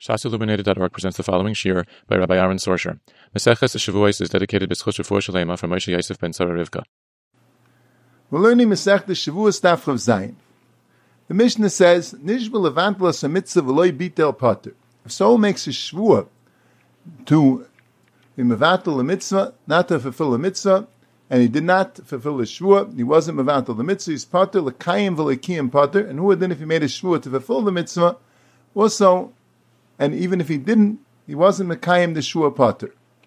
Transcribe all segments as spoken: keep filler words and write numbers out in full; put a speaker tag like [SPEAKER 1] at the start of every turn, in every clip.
[SPEAKER 1] Shas Illuminated dot org presents the following shir by Rabbi Aaron Sorsher. Maseches Shavuos is dedicated to B'schus Refuah Shalema from Moshe Yosef ben Sarah Rivka.
[SPEAKER 2] We're learning Masechta Shavuos Daf Chav Zayin. The Mishnah says, Nishba levantlas a mitzvah v'loi bitel pater. If someone makes a shvuah to be mevatel a mitzvah, not to fulfill a mitzvah, and he did not fulfill the shvuah, he wasn't mevatel the mitzvah, he's pater, l'kayim v'l'kiyim pater, and who would then if he made a shvuah to fulfill the mitzvah, also, and even if he didn't, he wasn't mekayim the shvuah pater.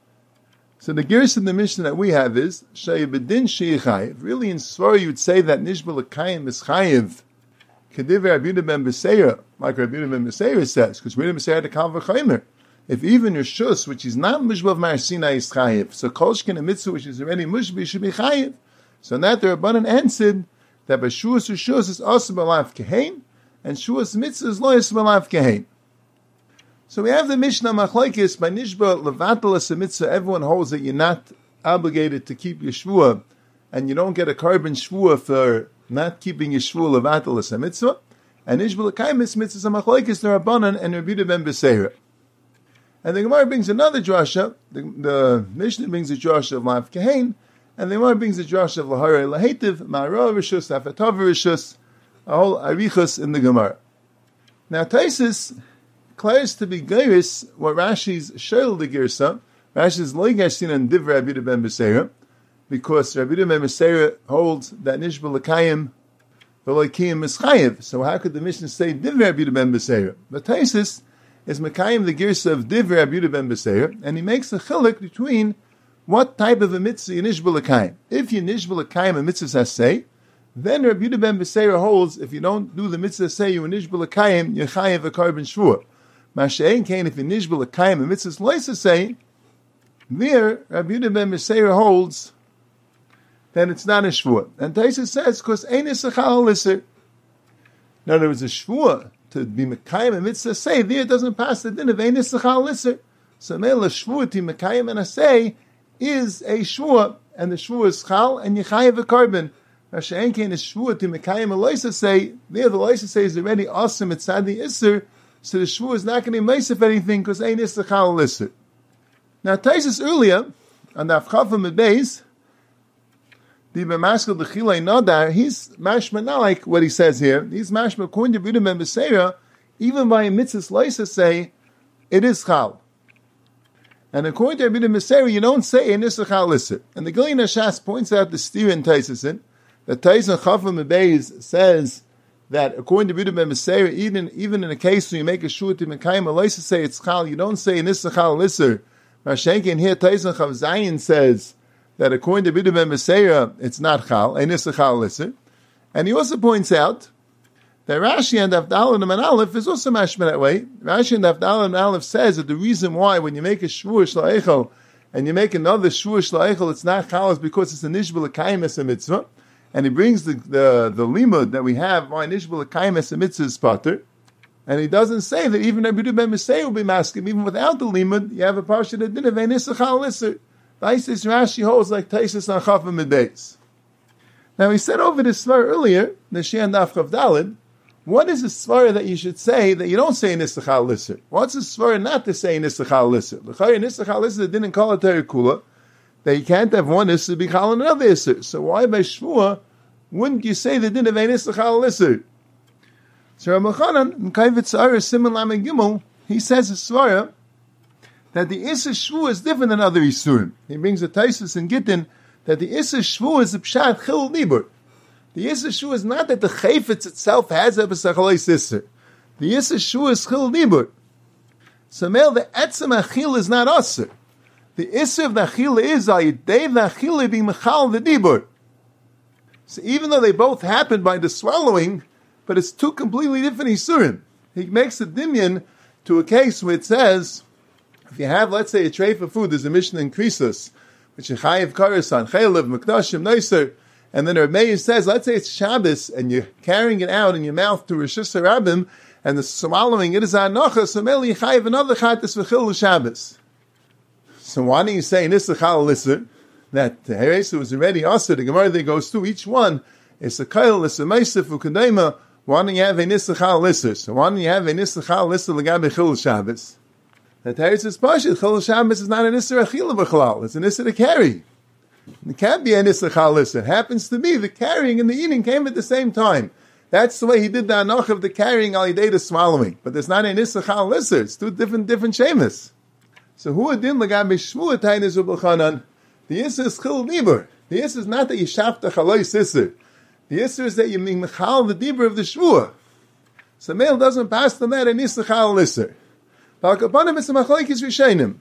[SPEAKER 2] So the gears in the Mishnah that we have is, Shayibedin Sheyichayiv. Really in Svar you would say that Nishba l'kayim is chayiv, Kediv Rabbi Yehuda ben Beseira, like Rabbi Yehuda ben Beseira says, because Rabbi Yehuda ben Beseira had a Kal v'chaymer. If even your shus, which is not Mishba of Mar Sinai, is chayiv, so Kolshkin a mitzvah which is already Mishba should be chayiv. So in that the Rabbanan answered that by shuas or shus is also b'lav kehein, and shuas mitzvah is lo is b'lav kehein. So we have the Mishnah Machlekes by Nishba levatel as a mitzvah. Everyone holds that you're not obligated to keep your shvuah, and you don't get a carbon shvuah for not keeping your shvuah levatel as a mitzvah. And Nishba l'kayim is mitzvah Machlekes the Rabbanan and Rabbi Yehuda ben Beseira. And the Gemara brings another drasha. The, the Mishnah brings a drasha of Lav Kehein, and the Gemara brings a drasha of Lahare Lahetiv, Ma'ara Rishus, Afatav Rishus, a whole arichus in the Gemara. Now Taisus declares to be Geiris what Rashi's Sheil the Girsa. Rashi's Loigashin and Div Rabbi Yehuda ben Beseira, because Rabbi Yehuda ben Beseira holds that Nishba l'kayim v'loikiyim is chayiv. So how could the Mishnah say Div Rabbi Yehuda ben Beseira? But Taisus is Mekayim the Girsa of Div Rabbi Yehuda ben Beseira, and he makes a chiluk between what type of a mitzvah you Nishba l'kayim. If you Nishba l'kayim a mitzvah say, then Rabbi Yehuda ben Beseira holds if you don't do the mitzvah say you Nishba l'kayim, you're chayiv a carbon shvuah. Mashein kain if you Nishba l'kayim a mitzvah loisa say, there Rabbi Yehuda ben Beseira holds then it's not a shvuah. And Taisa says because ein is a chal lisser. Now there was a shvuah to be mekayim a mitzvah say, there it doesn't pass the din of ein is a chal lisser. So meil a shvuah to mekayim and a say is a shvuah, and the shvuah is chal and yechayev a carbon. Mashein kain is shvuah to mekayim a loisa say, there the loisa say is already awesome at sadi isser. So the shvuah is not going to be meisef anything because ein is the chal lisser. Now Taisus earlier on the Afchafim Beis, the B'maskal the Chilei Nadar, he's mashma not like what he says here. He's mashma according to Rabbi Yehuda ben Beseira, even by a mitzvah loisa say it is chal. And according to Rabbi Yehuda ben Beseira, you don't say ein is the chal lisser. And the Gilei Nashas points out the steer in Taisus that Taisus Chafim Beis says that according to Rabbi Yehuda ben Beseira, even even in a case where you make a shua to mekayim a loisa say it's chal, you don't say ein is the chal lisser. Mashenkin here Taisus Chav Zayin says that according to Rabbi Yehuda ben Beseira, it's not chal, ein is the chal lisser. And he also points out that Rashi and Avdal and Aleph is also mashma that way. Rashi and Avdal and Aleph says that the reason why when you make a shvur shla'echel and you make another shvur shla'echel, it's not chal is because it's a nishba l'kayim es a mitzvah. And he brings the, the, the limud that we have, why nishba l'kayim es a mitzvah is pater. And he doesn't say that even Rabbi Yehuda ben Beseira will be masking, even without the limud, you have a parsha that didn't have ein is a chal lisser. Taisus Rashi holds like Taisus on Chafim Beis. Now we said over this svar earlier, the Shein Daf Chav Daled, what is the svar that you should say that you don't say in Issachal Lisser? What's the svar not to say in Issachal Lisser? The in Issachal Lisser didn't call it Terikula, that you can't have one Isser be called another Isser. So why by Shvuah wouldn't you say the din of ein Issachal Lisser? So Rabbi Chanan in Kavitz Ara Siman Lamed Gimel, he says a svara that the Issa Shvu is different than other Isurim. He brings a Taisus in Gittin that the Issa Shvu is the Pshat Chil Libur. The Issa Shvu is not that the Chayfetz itself has a Pesachalois Isser. The Issa Shvu is Chil Libur. So male, the Etzem Achil is not Asr. The Isser of the Achil is Ayidei the Achil being Mechal the Dibur. So even though they both happen by the swallowing, but it's two completely different Isurim. He makes a dimyan to a case where it says, if you have, let's say, a tray for food, there's a Mishnah in Krisos, which is Chayiv Karasan, Chaylev, Mekdashim, Noiser, and then Reb Meir says, let's say it's Shabbos, and you're carrying it out in your mouth to Rosh Hashanah, and the swallowing it is Anocha, so Meli Chayiv another Chatas V'chil Shabbos. So why don't you say in Issachal Lisser, that the Heresu was already Asr, the Gemara that goes through each one, it's a Kail, it's a Meisif, Ukadema, Why don't you have a nisachal lisser? So why don't you have a nisachal lisser legabe chil Shabbos? The Teretz is pashut. Chil Shabbos is not an nisser achila b'chalal. It's an nisser to carry. It can't be a nisachal lisser. It happens to be the carrying and the eating came at the same time. That's the way he did the anoch of the carrying al yidei the swallowing. But there's not a nisachal lisser. It's two different different shemus. So who adin legabe shvua tainis u'b'chanan? The isser is chil libur. The isser is not that you shafta chaloi sisser. The isser is that you mechal the dibur of the shvua. So male doesn't pass the net and nisachal lisser. Balkapanim is a machlokes rishonim.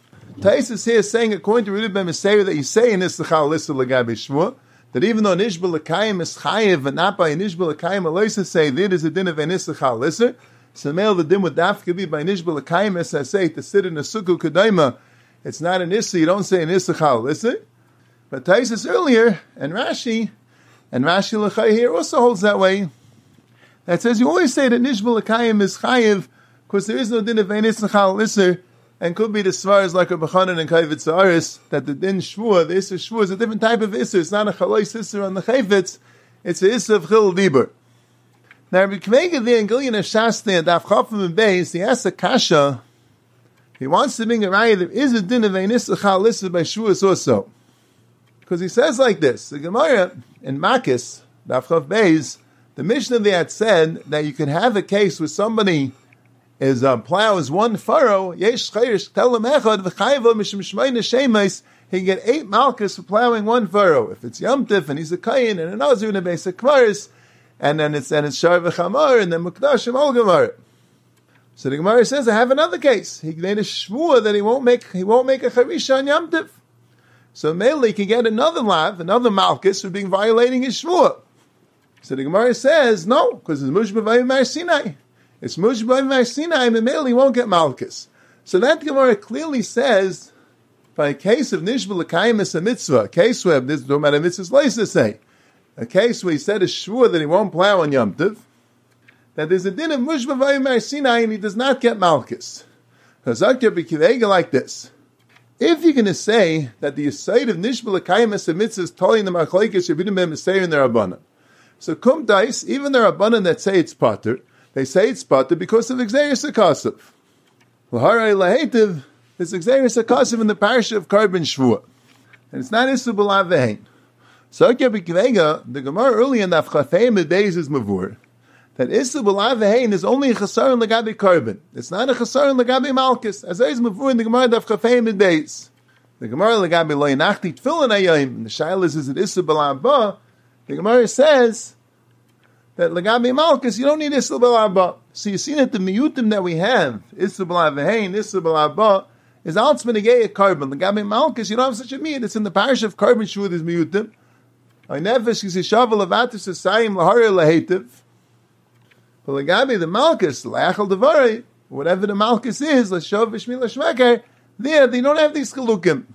[SPEAKER 2] Taisus here is saying, according to Rudin ben Meseir, that you say in nisachal lisser legabe shvua, that even though nishbal l'kayim is chayiv and not by nishbal l'kayim aloisa say that is a din of a nisachal lisser. So male the din would dafka be by nishbal l'kayim as I say to sit in a sukkah kedaima. It's not an issa. You don't say an nisachal lisser. But Taisus earlier and Rashi and Rashi l'chay here also holds that way. That says you always say that nishbal l'kayim is chayiv because there is no din of a nisachal lisser. And could be the svaras like a B'chanan and Kayvitz Aris, that the din shvua, the issa shvua is a different type of issa. It's not a chalais issa on the chayvitz, it's a issa of chil dibur. Now, Rabbi Kmega there in Gilyon Shasta and Daf Chafim and Beis, he asks a kasha, he wants to bring a raya, there is a din of a issa chal issa by shvuas also. Because he says like this, the Gemara in Makis, Daf Chav Beis, the Mishnah there had said that you can have a case with somebody is uh, plows one furrow, yesh chayrish telam echad v'chayva mishum shmeina shemes. He can get eight malchus for plowing one furrow. If it's Yom Tif and he's a kayin and a nazir and a beis akvaris, and then it's and it's shar v'chamar and then mukdashim ol gemar. So the Gemara says, I have another case. He made a shvua that he won't make he won't make a charisha on Yom Tif. So mainly he can get another lav, another malchus for being violating his shvua. So the Gemara says no, because it's mush b'vayim mar Sinai. It's mushbah by Sinai, and male he won't get malchus. So that Gemara clearly says, by a case of nishbah l'kayim is a mitzvah, a case where this no matter mitzvah's place to say, a case where he said a shvur that he won't plow on Yom Tov, that there's a din of mushbah by Sinai and he does not get malchus. Because like this, if you're going to say that the aside of nishbah l'kayim is a mitzvah is telling the machlokes Rabbanim ben Meseir in their Rabbanan, so kum dais, even the Rabbanan that say it's pater, they say it's pater because of Xeris HaKasav. L'harai lahetiv is Xeris HaKasav in the parasha of Karban Shvua. And it's not Issa B'lav V'hein. So the Gemara early in the Afchafeim Beis is Mavur, that Issa B'lav V'hein is only a Chasaron L'gabi Karban. It's not a Chasaron L'gabi Malchus. As is Mavur in the Gemara of Afchafeim Beis. The Gemara L'gabi Lo Yanachti Tfilin Ayayim, and the Shailas is it Issa B'lav Ba. The Gemara says that Lagabi Malchus, you don't need Issa B'lav Ba. So you see that the miyutim that we have, Issa B'lav V'hein, Issa B'lav Ba, is Altzman Agei Karban. Lagabi Malchus, you don't have such a miyut. It's in the parish of Karban Shvua, there's miyutim. I nefesh Yishav Levatus Asayim Lahari Lahetiv. But Lagabi the Malchus, Lachal Devari, whatever the Malchus is, Lashov V'shmi Lashmekar, there they don't have these Chalukim.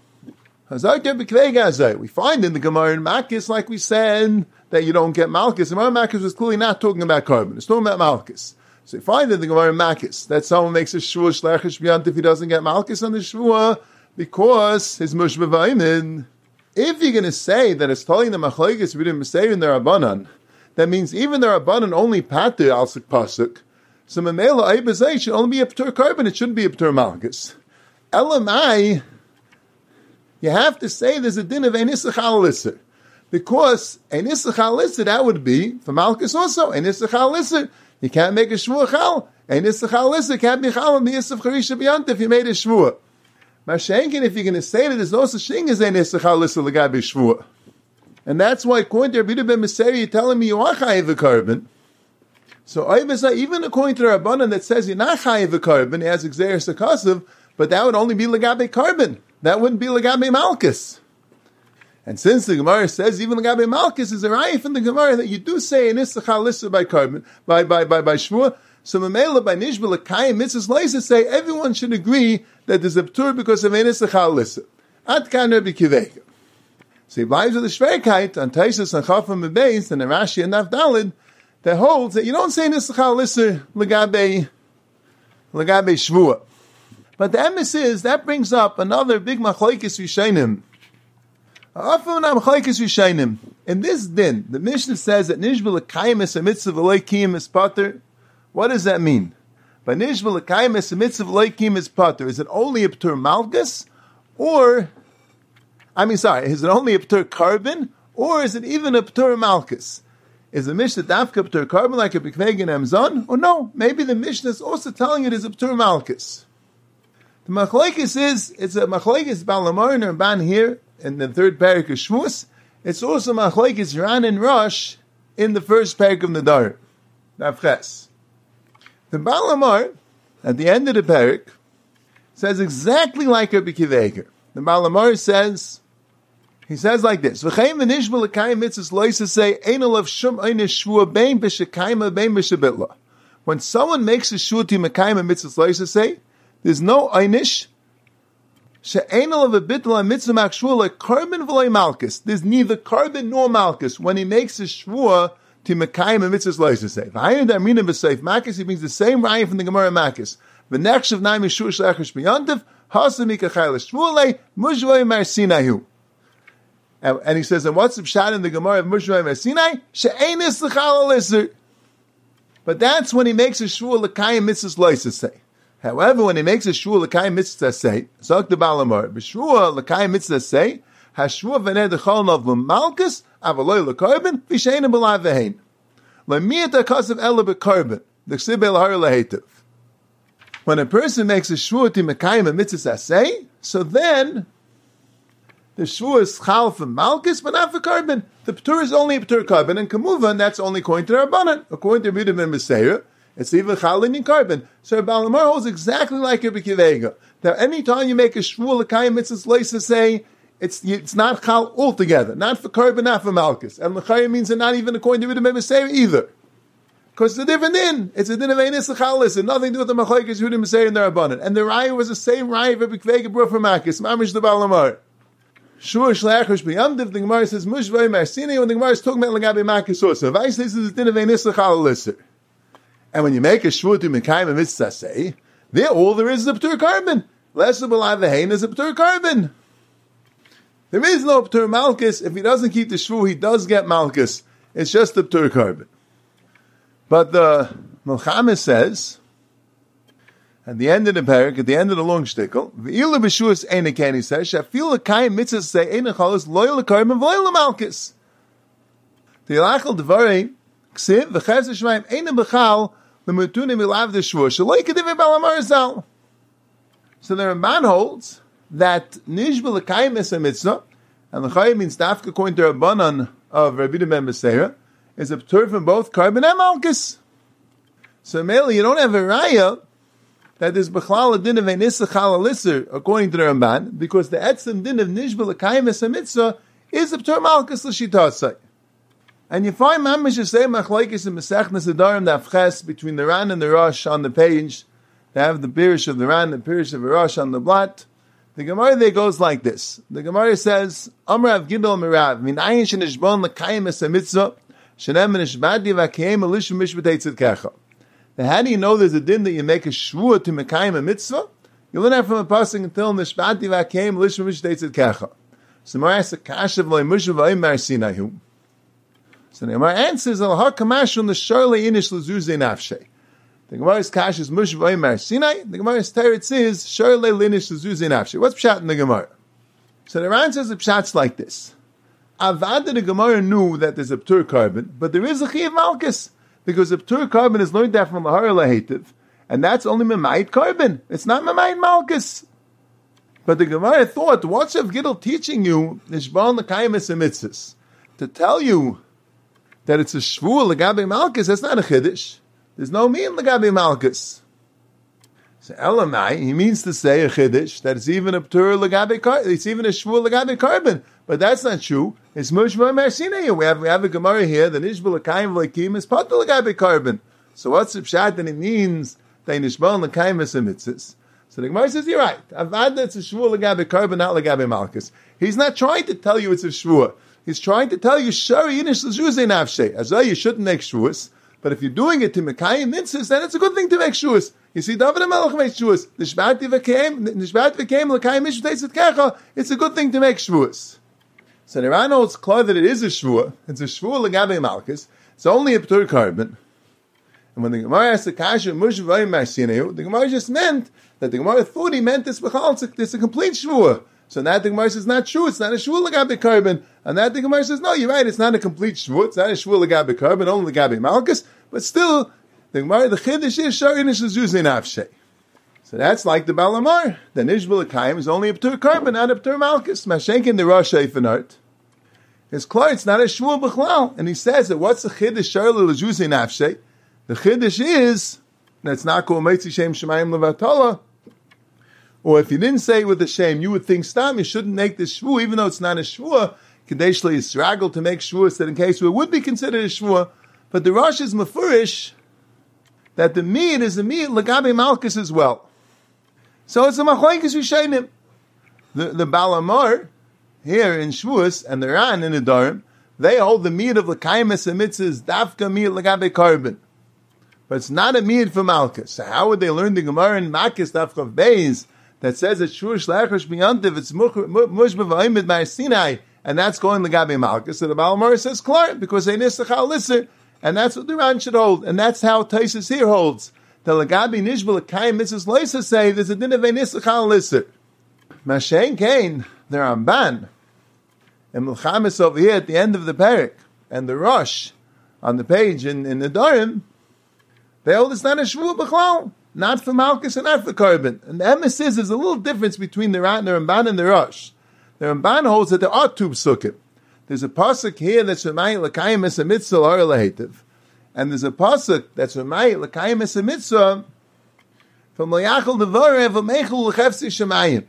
[SPEAKER 2] We find in the Gemara in Makis, like we said, that you don't get Malchus. The Gemara Makis was clearly not talking about Karban. It's talking about Malchus. So you find in the Gemara in Makis that someone makes a Shvua Shlechish B'yant if he doesn't get Malchus on the Shvua because his Mush B'vayim. If you're going to say that it's telling the Machlokes we didn't say in the Rabbanan, that means even the Rabbanan only pater Alsik Pasuk. So Mamela Aibazay should only be a P'tur Karban. It shouldn't be a P'tur Malchus. Elamai, you have to say there's a din of Enisachal Lisser. Because Enisachal Lisser, that would be for Malchus also. Enisachal Lisser, you can't make a Shvua Chal. Enisachal Lisser can't be Chal on the Yisuf Charisha B'yant if you made a Shvua. Mashenkin, if you're going to say that there's no such thing as Enisachal Lisser L'gabi Shvua. And that's why, according to Rabbi Ben Meseir, you're telling me you are Chayiv Karban. So even according to the Rabbanan that says you're not Chayiv Karban, he has Xeris HaKasav, but that would only be L'gabi Karban. That wouldn't be L'gabi Malchus. And since the Gemara says even L'gabi Malchus is a raya from the Gemara that you do say in Issachar Lisser by Karban, by by by by Shvua, so Mamela by Nishbah L'kayim Mitzvahs Leisa say everyone should agree that there's a P'tur because of Issachar Lisser. Ad kan Rabbi Kiveka. So he lies with the Shverkeit on Taisus and Chafam and Beis and the Rashi and Nafdalid that holds that you don't say Issachar Lisser L'gabi L'gabi Shvua. But the emes is, that brings up another big machlokes rishonim In this din, the Mishnah says that Nishba l'kayim es a mitzvah v'loi kiyim es pater. What does that mean? By Nishba l'kayim es a mitzvah v'loi kiyim es pater, is it only a p'tur malchus, or, I mean, sorry, is it only a p'tur carbon, or is it even a p'tur malchus? Is the Mishnah dafka p'tur carbon like a b'kveg and amzon? Or no, maybe the Mishnah is also telling it is a p'tur malchus. The machlekes is, it's a machlekes Balamar and Ramban here, in the third parak of Shmuz. It's also machlekes Ran and Rosh in the first parak of Nadar. Nafches. The Balamar, at the end of the parak, says exactly like Rabbi Akiva Eiger. The Balamar says, he says like this: V'chein v'nishba l'kayim mitzvahs loisa say ein olav shum einish shvua bein b'shekayim bein b'shebitla. When someone makes a shvua to mekayim mitzvahs loisa say, there's no einish. She'ein olav a bitla mitzvah mak shvua like carbon v'loi malchus. There's neither carbon nor malchus when he makes a shvua to mekayim mitzvahs loisa say. V'hayin d'amrina b'seif makis, he means the same raya from the Gemara Makis. V'nechshav nai mishur shlechish b'yantiv hasam mikachayla shvua le mujvoi mar sinayu. And, and he says, and what's the pshat in the Gemara of Moshe Mar Sinai? She'enis l'chal alisr. But that's when he makes a shvua l'kayim mitzvahs loisa say. However, when he makes a shvua l'kayim mitzvahs say, zok the Balamar, b'shvua l'kayim mitzvahs say, hashvua v'nei d'chol nov l'malkus, avaloi l'karbon, v'she'enim b'lai v'hein. L'miyat ha'kasav ela b'karbon, d'chsib el-har l'hetiv. When a person makes a shvua to mekayim mitzvahs say, so then, the shvua is chal for malchus, but not for carbon. The p'tur is only a p'tur carbon, and kamuvan, that's only according to the Rabbanan. According to Rebbe ben Meseira, it's even chal in carbon. So Balamar holds exactly like Rebbe Akiva Eiger. Now, any time you make a shvua l'kayim mitzvahs loisa say, it's it's not chal altogether, not for carbon, not for malchus. And l'chayim means it's not even according to Rebbe ben Meseira either. Because it's a different din. It's a din of einis l'chalis, and nothing to do with the machlokes Rebbe ben Meseira and the Rabbanan. And the raya was the same raya of Rebbe Akiva Eiger brought from Makis, mamish the Balamar. Shur shlechish b'yamdiv, the Gemara says, Mushvay Marsini, when the Gemara is talking about Lagabi Makis also. Vice, this is the din of Einis L'chal L'Isser. And when you make a shvua to Mekayim Mitzvah say, there all there is is a p'tur carbon. Less of B'lai V'hein is a p'tur carbon. There is no p'tur malchus. If he doesn't keep the shvua, he does get malchus. It's just a p'tur carbon. But the Milchama says, at the end of the parak, at the end of the long shtickle, v'ila b'shuas einiken, he says, shafil l'kayim mitzvahs say einichalos loyal l'karben v'loyal l'malchus. The yilachal dvarei ksiv v'ches l'shmayim eina b'chal l'mutunim ilav d'shvur shaloi k'divei balamar zal. So the Ramban holds that nishba l'kayim is a mitzvah, and l'chayim means dafka according to Rabbanan of Rabbi ben Meseira, is a p'tur from both carbon and malchus. So mainly you don't have a raya that is b'chlal a din of einis l'chal alisser, according to the Ramban, because the etzem din of nishba l'kayim es mitzvah is a p'tur malchus l'shitasai. And you find mamish the same machlokes in Masechnas Nedarim Daf between the Ran and the Rosh on the page. They have the Pirish of the Ran and the Pirish of the Rosh on the blot. The Gemara there goes like this. The Gemara says, Amrav Gidol Mirav, min ayin shenishbon l'kayim es mitzvah, shenem nishbadi v'kayim elishim mishbetei tzidkecha. How do you know there's a din that you make a shvua to mekayim a mitzvah? You learn that from a passing until nishbati v'akeim lishma mishteitzit kecha. So the Gemara asks, "Kashav loy mushav v'ayim mar sinayu." So the Gemara answers, "Al ha kamashun l'sharle inish l'zuzei nafshe." The Gemara's kash is mushav v'ayim mar sinai. The Gemara's teretz is sharle l'inish l'zuzei nafshe. What's pshat in the Gemara? So the Ran says the pshat's like this: Avada the Gemara knew that there's a p'tur carbon, but there is a chiyav malchus. Because the p'tur carbon is learned that from the Lahar Lahetiv, and that's only Memayit carbon. It's not Memayit Malchus. But the Gemara thought, what's Rav Gidol teaching you, Nishbal L'kayim es mitzvahs? To tell you that it's a shvua L'gabe Malchus, that's not a chiddush. There's no mean L'gabe Malchus. So Elamai, he means to say a chiddush, that it's even a p'tur L'gabe carbon, it's even a shvua L'gabe carbon. But that's not true. It's Mushma Marsinei. We have we have a Gemara here. The Nishba L'kayim V'Leikim is Patul L'gabe carbon. So what's the pshat that it means that Nishba L'kayim is a mitzvah? So the Gemara says you're right. Avad it's a shvua L'gabe carbon, not L'gabe malchus. He's not trying to tell you it's a shvua. He's trying to tell you Shari Yinish L'Zuzei Nafshe. As though you shouldn't make shvuas, but if you're doing it to Mekayim mitzvahs, then it's a good thing to make shvuas. You see, David HaMelech makes shvuas. Nishbati V'Keim Nishbati V'Keim L'Kayim Mishvutei Tzidkecha. It's a good thing to make shvuas. So the Ran holds clear that it is a shvua. It's a shvua legabe malchus. It's only a p'tur carbon. And when the Gemara asked the kasha, mush v'ayim marsineu, the Gemara just meant that the Gemara thought he meant this b'chal. It's a, it's a complete shvua. So now the Gemara says not true. It's not a shvua legabe carbon. And that the Gemara says no, you're right. It's not a complete shvua. It's not a shvua legabe carbon, only legabe malchus. But still, the Gemara, the chiddush is sharish is using nafshe. So that's like the Balamar. The Nishbal Akayim is only a p'tur carbon, not a p'tur malchus. Mashenkin the Rosh Eifenart. It's clear, it's not a shvua b'chlal. And he says that what's the chiddush sharish l'juzei nafshe? The chiddush is that's not called meitzi shem shemayim levatala. Or if you didn't say it with a shame, you would think stam, you shouldn't make this shvua, even though it's not a shvua. Kadesh le yisraggel to make shvua, so that in case it would be considered a shvua. But the Rosh is mafurish that the meat is a meat legabe malchus as well. So it's a machlokes Rishonim. The the Balamar here in Shavuos and the Ran in the Darim, they hold the meat of l'kaimes and mitzvahs dafka meat legabe carbon, but it's not a meat for malchus. So how would they learn the Gemara in Makis dafka beis that says that Shavuos lechash biyantiv it's mush b'vayimid mar Sinai, and that's going legabe malchus? So the Balamar says klar because they nisachal lisser, and that's what the Ran should hold, and that's how Taisus here holds. The Lagabi Nishbal Akayim Mitzvahs Loisa say there's a din of Enisachal Lisser. Mashen Kain, the Ramban, and Mulchamis over here at the end of the Perek, and the Rosh on the page in, in the Dorim, they hold it's not a Shvuah B'chlal, not for Malchus and not for Carbon. And the emes is there's a little difference between the, the Ramban and the Rosh. The Ramban holds that there are two psukim. There's a pasuk here that's Shemayim L'Kayim Es HaMitzvah L'Or L'Hetiv. And there's a pasuk that's Shemayim L'Kayim Es HaMitzvah from L'Yachal Devorah V'Meichel L'Chefsi Shemayim.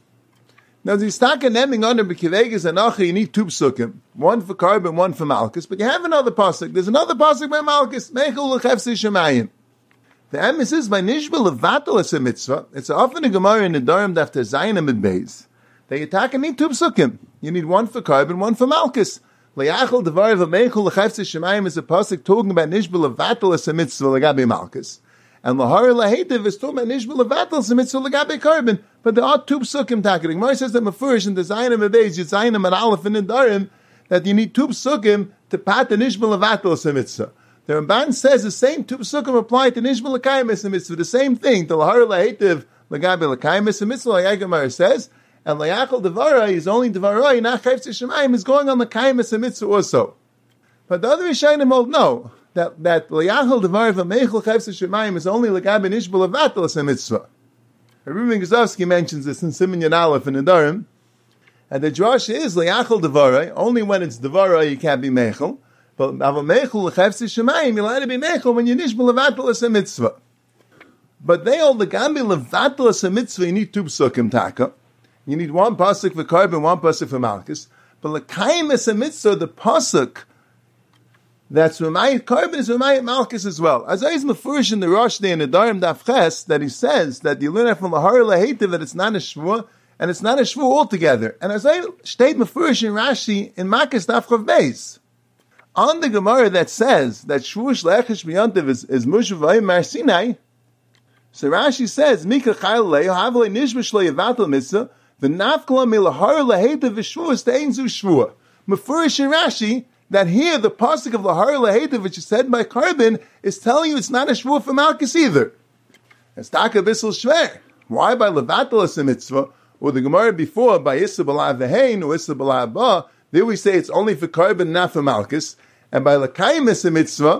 [SPEAKER 2] Now, the Yistaka naming under B'Kivegas and Acha, you need two psukim. One for Carbon, one for Malchus. But you have another pasuk. There's another pasuk by Malchus. Meichel L'Chefsi Shemayim. The emes is by Nishba Levatel Es HaMitzvah. It's often a Gemara in the Dorim Dafter Zayin Amid Beis. That you taka need two psukim. You need one for Carbon, one for Malchus. Le'achal devar v'meichel l'chayfse shemayim is a pasuk talking about nishbel levatel es a mitzvah legabe Malchus, and lahar lahetiv is talking about nishbel levatel es a mitzvah legabe Carbon. But there are two psukim taka. The Gemara says that mafurish in the Zayin Amedeis, Zayin Amad Aleph and in Darim, that you need two psukim to pat the nishbel levatel es a mitzvah. The Ramban says the same two psukim apply to nishbel l'kayim es a mitzvah. The same thing. The lahar lahetiv legabe l'kayim es a mitzvah, like Gemara says. And Layachal Devara is only Devara, not Chayfs Shemayim, is going on the Kaimis and Mitzvah also. But the other Rishonim hold no, that, that Layachal Devara v'Meichel Chayfs Shemayim is only Lagab and Ishbal Avatel as a Mitzvah. Reuven Gazovsky mentions this in Siman Yan Aleph in the Darim, and the Drash is Layachal Devara, only when it's Devara you can't be Meichel, but Avameichel Chayfs Shemayim, you'll have to be Meichel when you're Ishbal Avatel as a Mitzvah. But they hold the Gambi Levatel as a Mitzvah, you need two Psukim Taka. You need one pasuk for Carbon, one pasuk for Malchus. But l'kayim es a mitzvah, the pasuk that's Ramayit Carbon is Ramayit Malchus as well. As I is mafurish in the Rosh Day in the Darim Daf Ches, that he says that you learn from lahar lahetiv that it's not a shvua, and it's not a shvua altogether. And as I state mafurish in Rashi in Makis Daf Chav Beis, on the Gemara that says that shvua shlechish b'yantiv is, is mushav v'ayim mar Sinai, so Rashi says, Mika chayl le'yo havle nishma shlo yavatel mitzvah, v'nafkla milahar lahetiv v'shvua stein zu shvua. Mefurish in Rashi, that here the pasuk of lahar lahetiv, which is said by Carbon, is telling you it's not a shvua for Malchus either. It's taka bissel shver. Why by levatel as a mitzvah, or the Gemara before, by issa b'la v'hein, or issa b'la ba, there we say it's only for Carbon, not for Malchus, and by l'kayim as a mitzvah,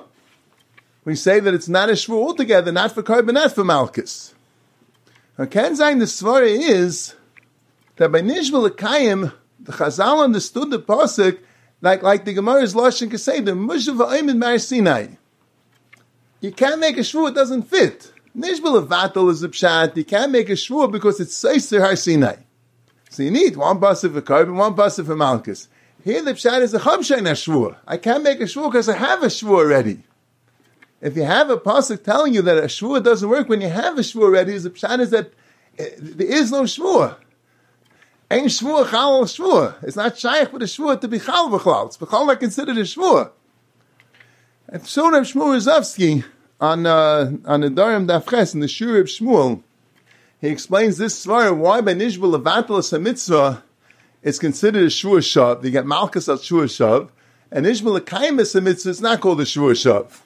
[SPEAKER 2] we say that it's not a shvua altogether, not for Carbon, not for Malchus. Now, Kenzain the svara is that by Nishbal L'Kayim, the Chazal understood the pasuk like like the Gemara's Lashon Kasei, the Mushav Ha'oimid Mar Sinai. You can't make a shvua; it doesn't fit. Nishbal Levatel is a pshat. You can't make a shvua because it's Seiser Har Sinai. So you need one pasuk for Carbon, one pasuk for Malchus. Here the pshat is a Chavshain HaShvua. I can't make a shvua because I have a shvua already. If you have a pasuk telling you that a shvua doesn't work when you have a shvua already, the pshat is that uh, there is no shvua. Ein shvua chal shvua. It's not shaykh with a shvua to be chal v'chlal. It's b'chal not considered a shvua. And so Reb Shmuel Rozovsky on uh, on the Darim Daf Ches in the Shur Reb Shmuel, he explains this svara why by nishbal levatel as a mitzvah it's considered a shvua shav. You get malchus al shvua shav, and nishma l'kaimis a mitzvah is not called a shvua shav.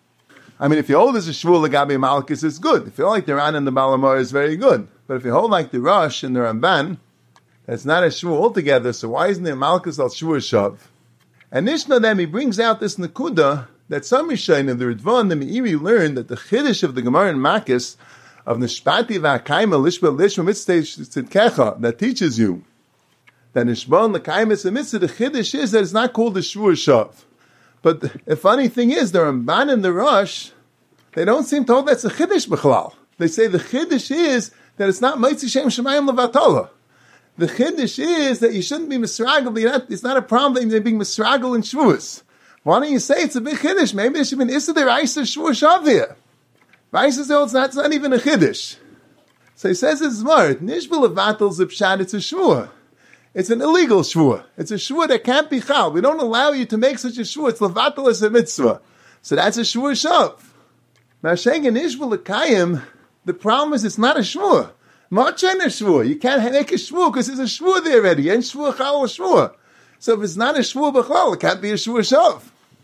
[SPEAKER 2] I mean, if you hold as a shvua l'gabe malchus, it's good. If you hold like the Ran and the Baal HaMaor, it's very good. But if you hold like the Rosh and the Ramban, that's not a shvua altogether, so why isn't there malchus al shvua shav? And Nishna then, he brings out this nekuda, that some Rishonim, the Ritva and the Meiri, learned that the chiddush of the Gemara in Makis, of Nishpati v'akaima lishba lishma mitzvah tzidkecha, that teaches you that Nishba and l'kaima is a mitzvah, the chiddush is that it's not called the shvua shav. But the funny thing is, the Ramban and the Rosh, they don't seem to hold that's a chiddush b'chalal. They say the chiddush is that it's not Motzi Shem Shemayim Levatala. The chiddush is that you shouldn't be misragel. It's not a problem that you're being misragel in shvuas. Why don't you say it's a big chiddush? Maybe there should be an issa der Isa shvua shav here. Isa says it's not, it's not even a chiddush. So he says it's smart. Nishbel levatel zipshat. It's a shvua. It's an illegal shvua. It's a shvua that can't be chal. We don't allow you to make such a shvua. It's levatel as a mitzvah. So that's a shvua shav. Now sheng and nishbel lekayim. The problem is it's not a shvua. Marchain a shvua. You can't make a shvua because there's a shvua there already. And shvua chal a shvua. So if it's not a shvua b'chlal, it can't be a shvua shav.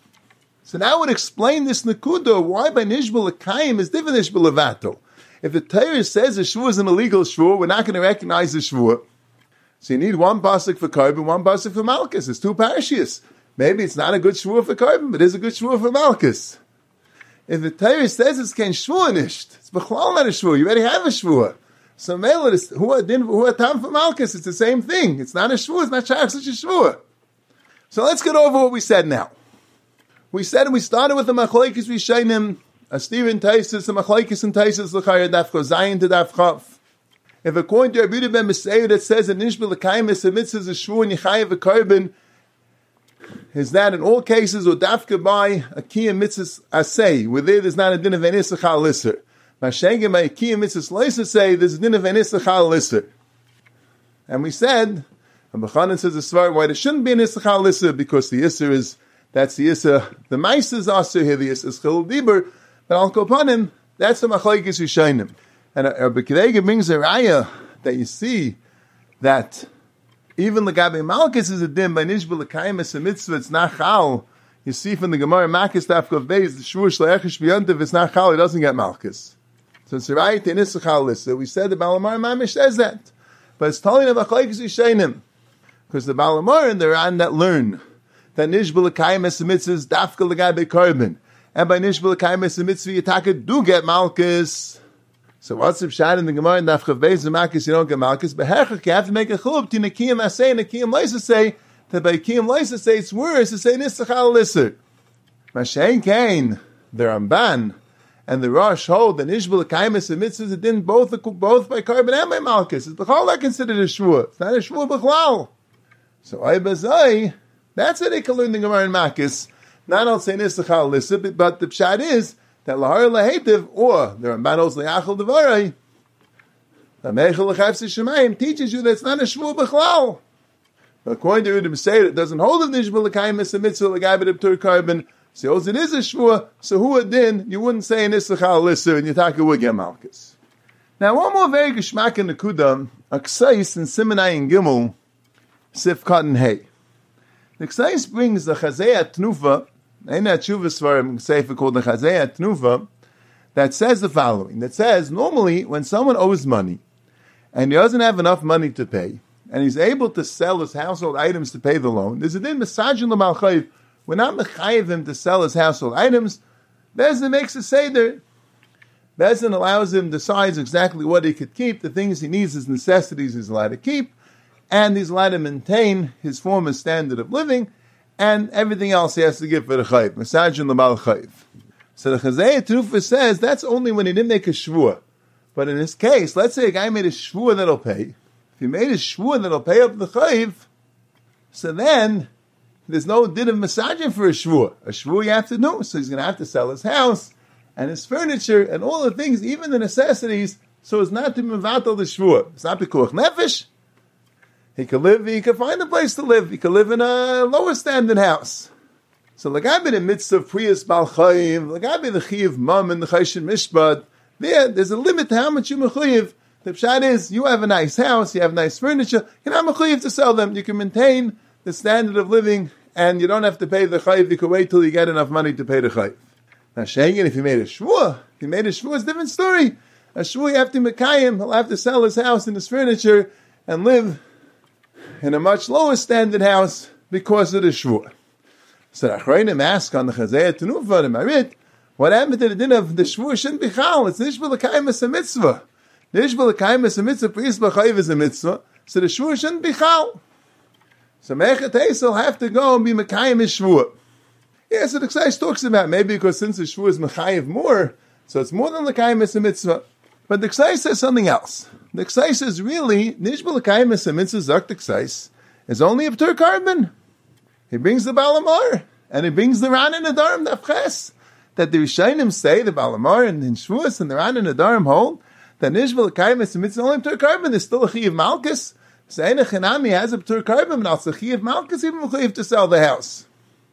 [SPEAKER 2] So now I would explain this nekuda, why by nishbel l'kayim is different than nishbel levatel. If the Torah says a shvua is an illegal shvua, we're not going to recognize the shvua. So you need one pasuk for carbon, one pasuk for malchus. It's two parashias. Maybe it's not a good shvua for carbon, but it is a good shvua for malchus. If the Torah says it's ken shvua nisht, it's b'chlal not a shvua. You already have a shvua. So mele who are din who are tam for malchus. It's the same thing. It's not a shvua. It's not shach such a shvua. So let's get over what we said now. We said we started with the machlokes rishonim, a Stephen Taisus, a machlokes and Taisus l'chayir daf Zayin to daf Chav. If according to Rabbi Yehuda ben Meseir that says that nishbel l'kayim is a mitzvah, a shvua and yichayev a carbon, is that in all cases or dafka by a kiyam mitzvah asay, where there there's not a din of enis l'chal lisser. Mashengem by a kiyam mitzvah leisa say there's a din of enis l'chal lisser. And we said, and Bechanan says a svar why there shouldn't be an Issachar Lissa, because the Isser is, that's the Isser, the Mice is also here, the Isser is Chil Dibur, but Al Kopanim, that's the Machlokes Rishonim. And Rabbi Kedega brings a raya that you see that even the Gabi Malchus is a dim, by Nishbel L'Kayim is a mitzvah, it's not chal. You see from the Gemara Makis Tafkov Beis, the Shvur Shle'echish B'yontiv, it's not chal, he doesn't get Malchus. So it's a raya to an Issachar Lissa. We said the Baal HaMaor Mamish says that. But it's telling the Machlokes Rishonim. Because the Baal HaMaor and the Ran that learn that Nishbel L'Kayim es mitzvah is dafka l'gabe carbon, and by Nishbel L'Kayim es mitzvah Yitaka do get malchus. So what's the pshat in the Gemara in Daf Chav Beis and Malchus? You don't get malchus, but hechach you have to make a chiluk between a kiyam asay and a kiyam leisa say that by kiyam leisa say it's worse to say nisachal lisser. Mashen Kain, the Ramban and the Rosh hold that Nishbel L'Kayim es mitzvah is din both both by carbon and by malchus. It's b'chal not considered a shvua. It's not a shvua b'chlal. So I bazai, that's what they can learn the Gemara in Makis. Not on saying Issachar Lissa, but the pshat is that Lahar Lahetiv, or the Ramban holds Le'achal Devarai, the Meichel L'Chayv Shemayim teaches you that it's not a Shvua B'chlal. But according to Udim Seir, it doesn't hold of Nishbel L'Kayim es a mitzvah l'gabed b'tur carbon. So it holds it is a Shvua, so who would then, you wouldn't say an Issachar Lissa, and Yitaka would get Malchus. Now one more very geshmak in the Kudam, Aksais and Simonai and Gimel, Sif Cotton Hay. The Ksais brings the Chazei Tnufa, ain't that Shuvas for a sefer called the Chazei Tnufa, that says the following. That says, normally, when someone owes money, and he doesn't have enough money to pay, and he's able to sell his household items to pay the loan, there's a din Mesajin L'mal Chayiv, we're not mechayiv him to sell his household items. Bezin makes a seder. Bezin allows him, decides exactly what he could keep, the things he needs, his necessities he's allowed to keep, and he's allowed to maintain his former standard of living, and everything else he has to give for the chayiv. Masajin l'mal chayiv. So the Chazei Tnufa says that's only when he didn't make a shvua. But in this case, let's say a guy made a shvua that'll pay. If he made a shvua that'll pay up the chayiv, so then there's no din of masajin for a shvua. A shvua you have to do, so he's going to have to sell his house and his furniture and all the things, even the necessities, so as not to mevatel the shvua. It's not pikuach nefesh. He could live, he could find a place to live. He could live in a lower standard house. So the guy in the midst of priyas bal chayim, the guy in the chiv mum and the chayshin mishpat, there, there's a limit to how much you mechayiv The pshat is, you have a nice house, you have nice furniture, you're not mechuyev to sell them. You can maintain the standard of living, and you don't have to pay the chayiv. You can wait till you get enough money to pay the chayiv. Now, Shegin, if you made a shvua, if you made a shvua, it's a different story. A shvua, you have to mekayim, he'll have to sell his house and his furniture and live in a much lower standard house because of the shvua. So the Achronim ask on the Chazayah Tenufa, the Marit, what happened to the din of the shvua shouldn't be chal? It's nishba l'kayim as a mitzvah. Nishba l'kayim as a mitzvah, priest b'chayiv is a mitzvah. So the shvua shouldn't be chal. So Mechat Eis will have to go and be mekayim his shvua. Yeah, so the Ksais talks about maybe because since the shvua is mechayiv more, so it's more than l'kayim as a mitzvah. But the Ksais says something else. The Ksais says really, nishba l'kayim as a mitzvah zak the Ksais is only a p'tur carbon. He brings the Balamar, and he brings the Ran and the Dharam Nafches. That the Rishayim say, the Balamar and the Shvuas and the Ran and the Dharam hold, that Nishba l'kayim es a mitzvah only p'tur carbon. There's still a Chi of Malkus. So Ein Echanami has a p'tur carbon, but also a Chi of Malkus, even if to sell the house.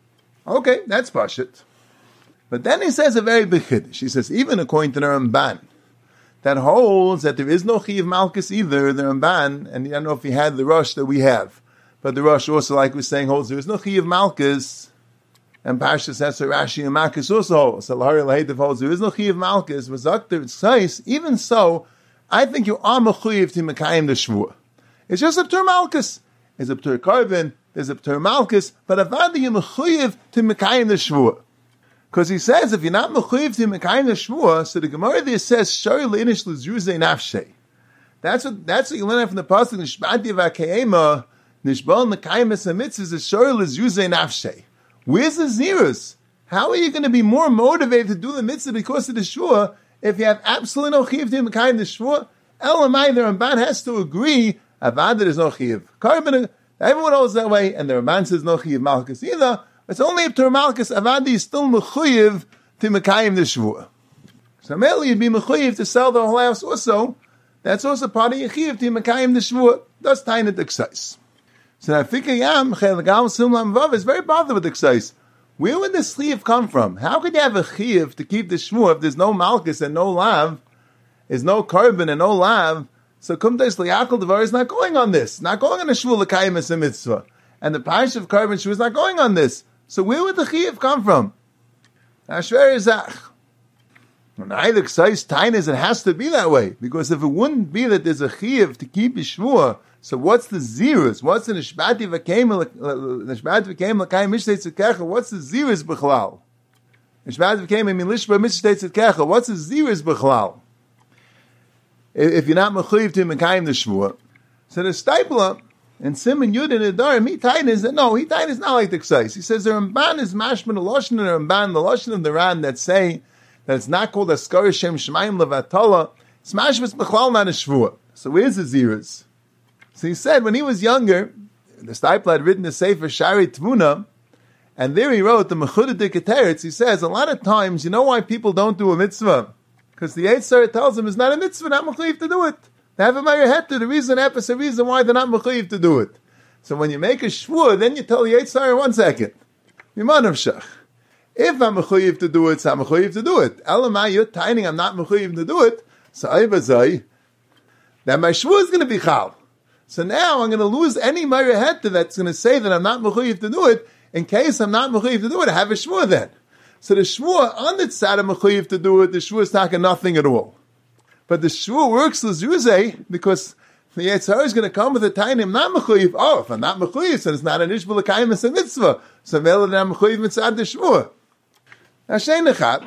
[SPEAKER 2] Okay, that's Pashit. But then he says a very big Chiddush. He says, even according to the Ramban, that holds that there is no Chi of Malkus either, the Ramban, and I don't know if he had the Rosh that we have, but the Rosh also, like we're saying, holds there is no Chi of Malkus, and Parshas Esar Rashi and Makis also holds. So Lahari Lahedav holds there is no Chi of Malkus, but Zakter Tzais, even so, I think you are mechuyev to mekayim the shvua. It's just a p'tur Malkus. It's a p'tur carbon, there's a p'tur Malkus, but avadi you mechuyev to mekayim the shvua. Because he says, if you're not mechuyev to mekayim the shvua, so the Gemara there says, Shari leinish l'zruzei nafshei. That's what, that's what you learn from the pasuk, Nishbati v'akayema, Nishbal mekayim es ha-mitzvahs, is Shari l'zruzei nafshei. Where's the zirus? How are you going to be more motivated to do the mitzvah because of the shvua if you have absolutely no chiv to mekayim the shvua? Elamai, the Ramban has to agree, avad there is no chiv. Carbon, everyone holds that way, and the Ramban says no chiv malchus either. It's only up to malchus, avad is still mechuyev to mekayim the shvua. So mainly you'd be mechuyev to sell the whole house also. That's also part of your chiv to mekayim the shvua. That's tiny the exercise. So now Fikayam, Chelagam, Simlam Vav is very bothered with the Ksais. Where would this Chiv come from? How could you have a Chiv to keep the Shmur if there's no Malchus and no Lav, there's no carbon and no Lav? So Kumtais Liakal Devar is not going on this, not going on a Shmur L'Kayim as a mitzvah. And the Parish of Carbon Shmur is not going on this. So where would the Chiv come from? Ashver Zach. Neither Ksais Tainas, it has to be that way. Because if it wouldn't be that there's a Chiv to keep a Shmur, so what's the zirus? What's the nishbati v'keim nishbati v'keim l'kayim mishtei tzedkecha? What's the zirus b'chlal? Nishbati v'keim milishba mishtei tzedkecha. What's the zirus b'chlal? If you're not mechuyev to mekayim the shvua, so the Stipler and Simon Yud and Adarim, he tain is that no, he tain is not like the Ksais. He says the Ramban is mashman the lashon and the Ramban the lashon of the Ran that say that it's not called a skar shem shemaim levatala. It's mashmas b'chlal not a shvua. So where's the zirus? So he said when he was younger, the Stipler had written the Sefer Shari Tvuna, and there he wrote the Mechudah Diketeretz. He says a lot of times, you know why people don't do a mitzvah? Because the Yetzer tells them it's not a mitzvah, not mechuyev to do it. They have a Mayr the reason, the reason why they're not mechuyev to do it. So when you make a shvur, then you tell the Yetzer, one second, Miman of Shach. If I'm mechuyev to do it, so I'm mechuyev to do it. Elamai, you're tining, I'm not mechuyev to do it. So I bazai, that my shvur is going to be chal. So now I'm going to lose any Mayr that's going to say that I'm not mechuyev to do it. In case I'm not mechuyev to do it, I have a shvur then. So the shvur on the tzad of mechuyev to do it, the shvur is talking nothing at all. But the shvur works l'zuzeh because the Yetzer is going to come with a tiny I'm not mechuyev. Oh, if I'm not mechuyev, so it's not an ishbul l'kayim, it's a mitzvah. So mele that I'm mechuyev mitzad the shvur. Now shein echad.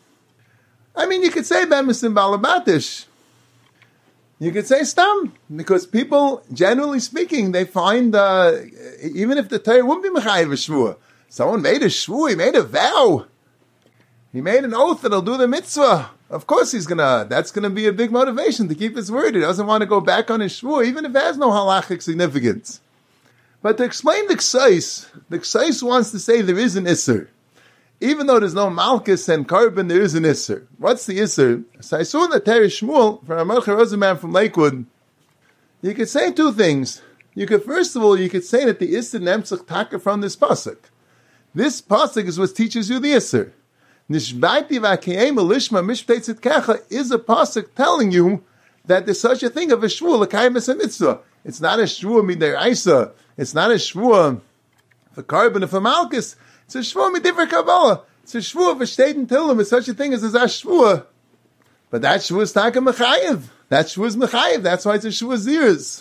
[SPEAKER 2] I mean, you could say b'emisim balabatish. You could say stam, because people, generally speaking, they find, uh, even if the Torah wouldn't be mechayev a shvur, someone made a shvur, he made a vow, he made an oath that he'll do the mitzvah. Of course he's gonna, that's gonna be a big motivation to keep his word. He doesn't want to go back on his shvur, even if it has no halachic significance. But to explain the Ksais, the Ksais wants to say there is an Isser. Even though there's no Malchus and Carbon, there is an Isser. What's the Isser? So I saw in the Terry Shmuel, from Amelcha Rosenman from Lakewood, you could say two things. You could, first of all, you could say that the Isser nemtzach taka from this pasuk. This pasuk is what teaches you the Isser. Nishbaiti v'akeyem lishma mishptei tzidkecha is a pasuk telling you that there's such a thing of a shvua l'kayim es mitzvah. It's not a shvua mid'oraisa. It's not a shvua for carbon of a malchus. It's a shvua midivrei Kabbalah. It's a shvua for shtetin tilim. It's such a thing as a shvua. But that shvua is taka mechayev. That shvua is mechayev. That's why it's a shvua ziras.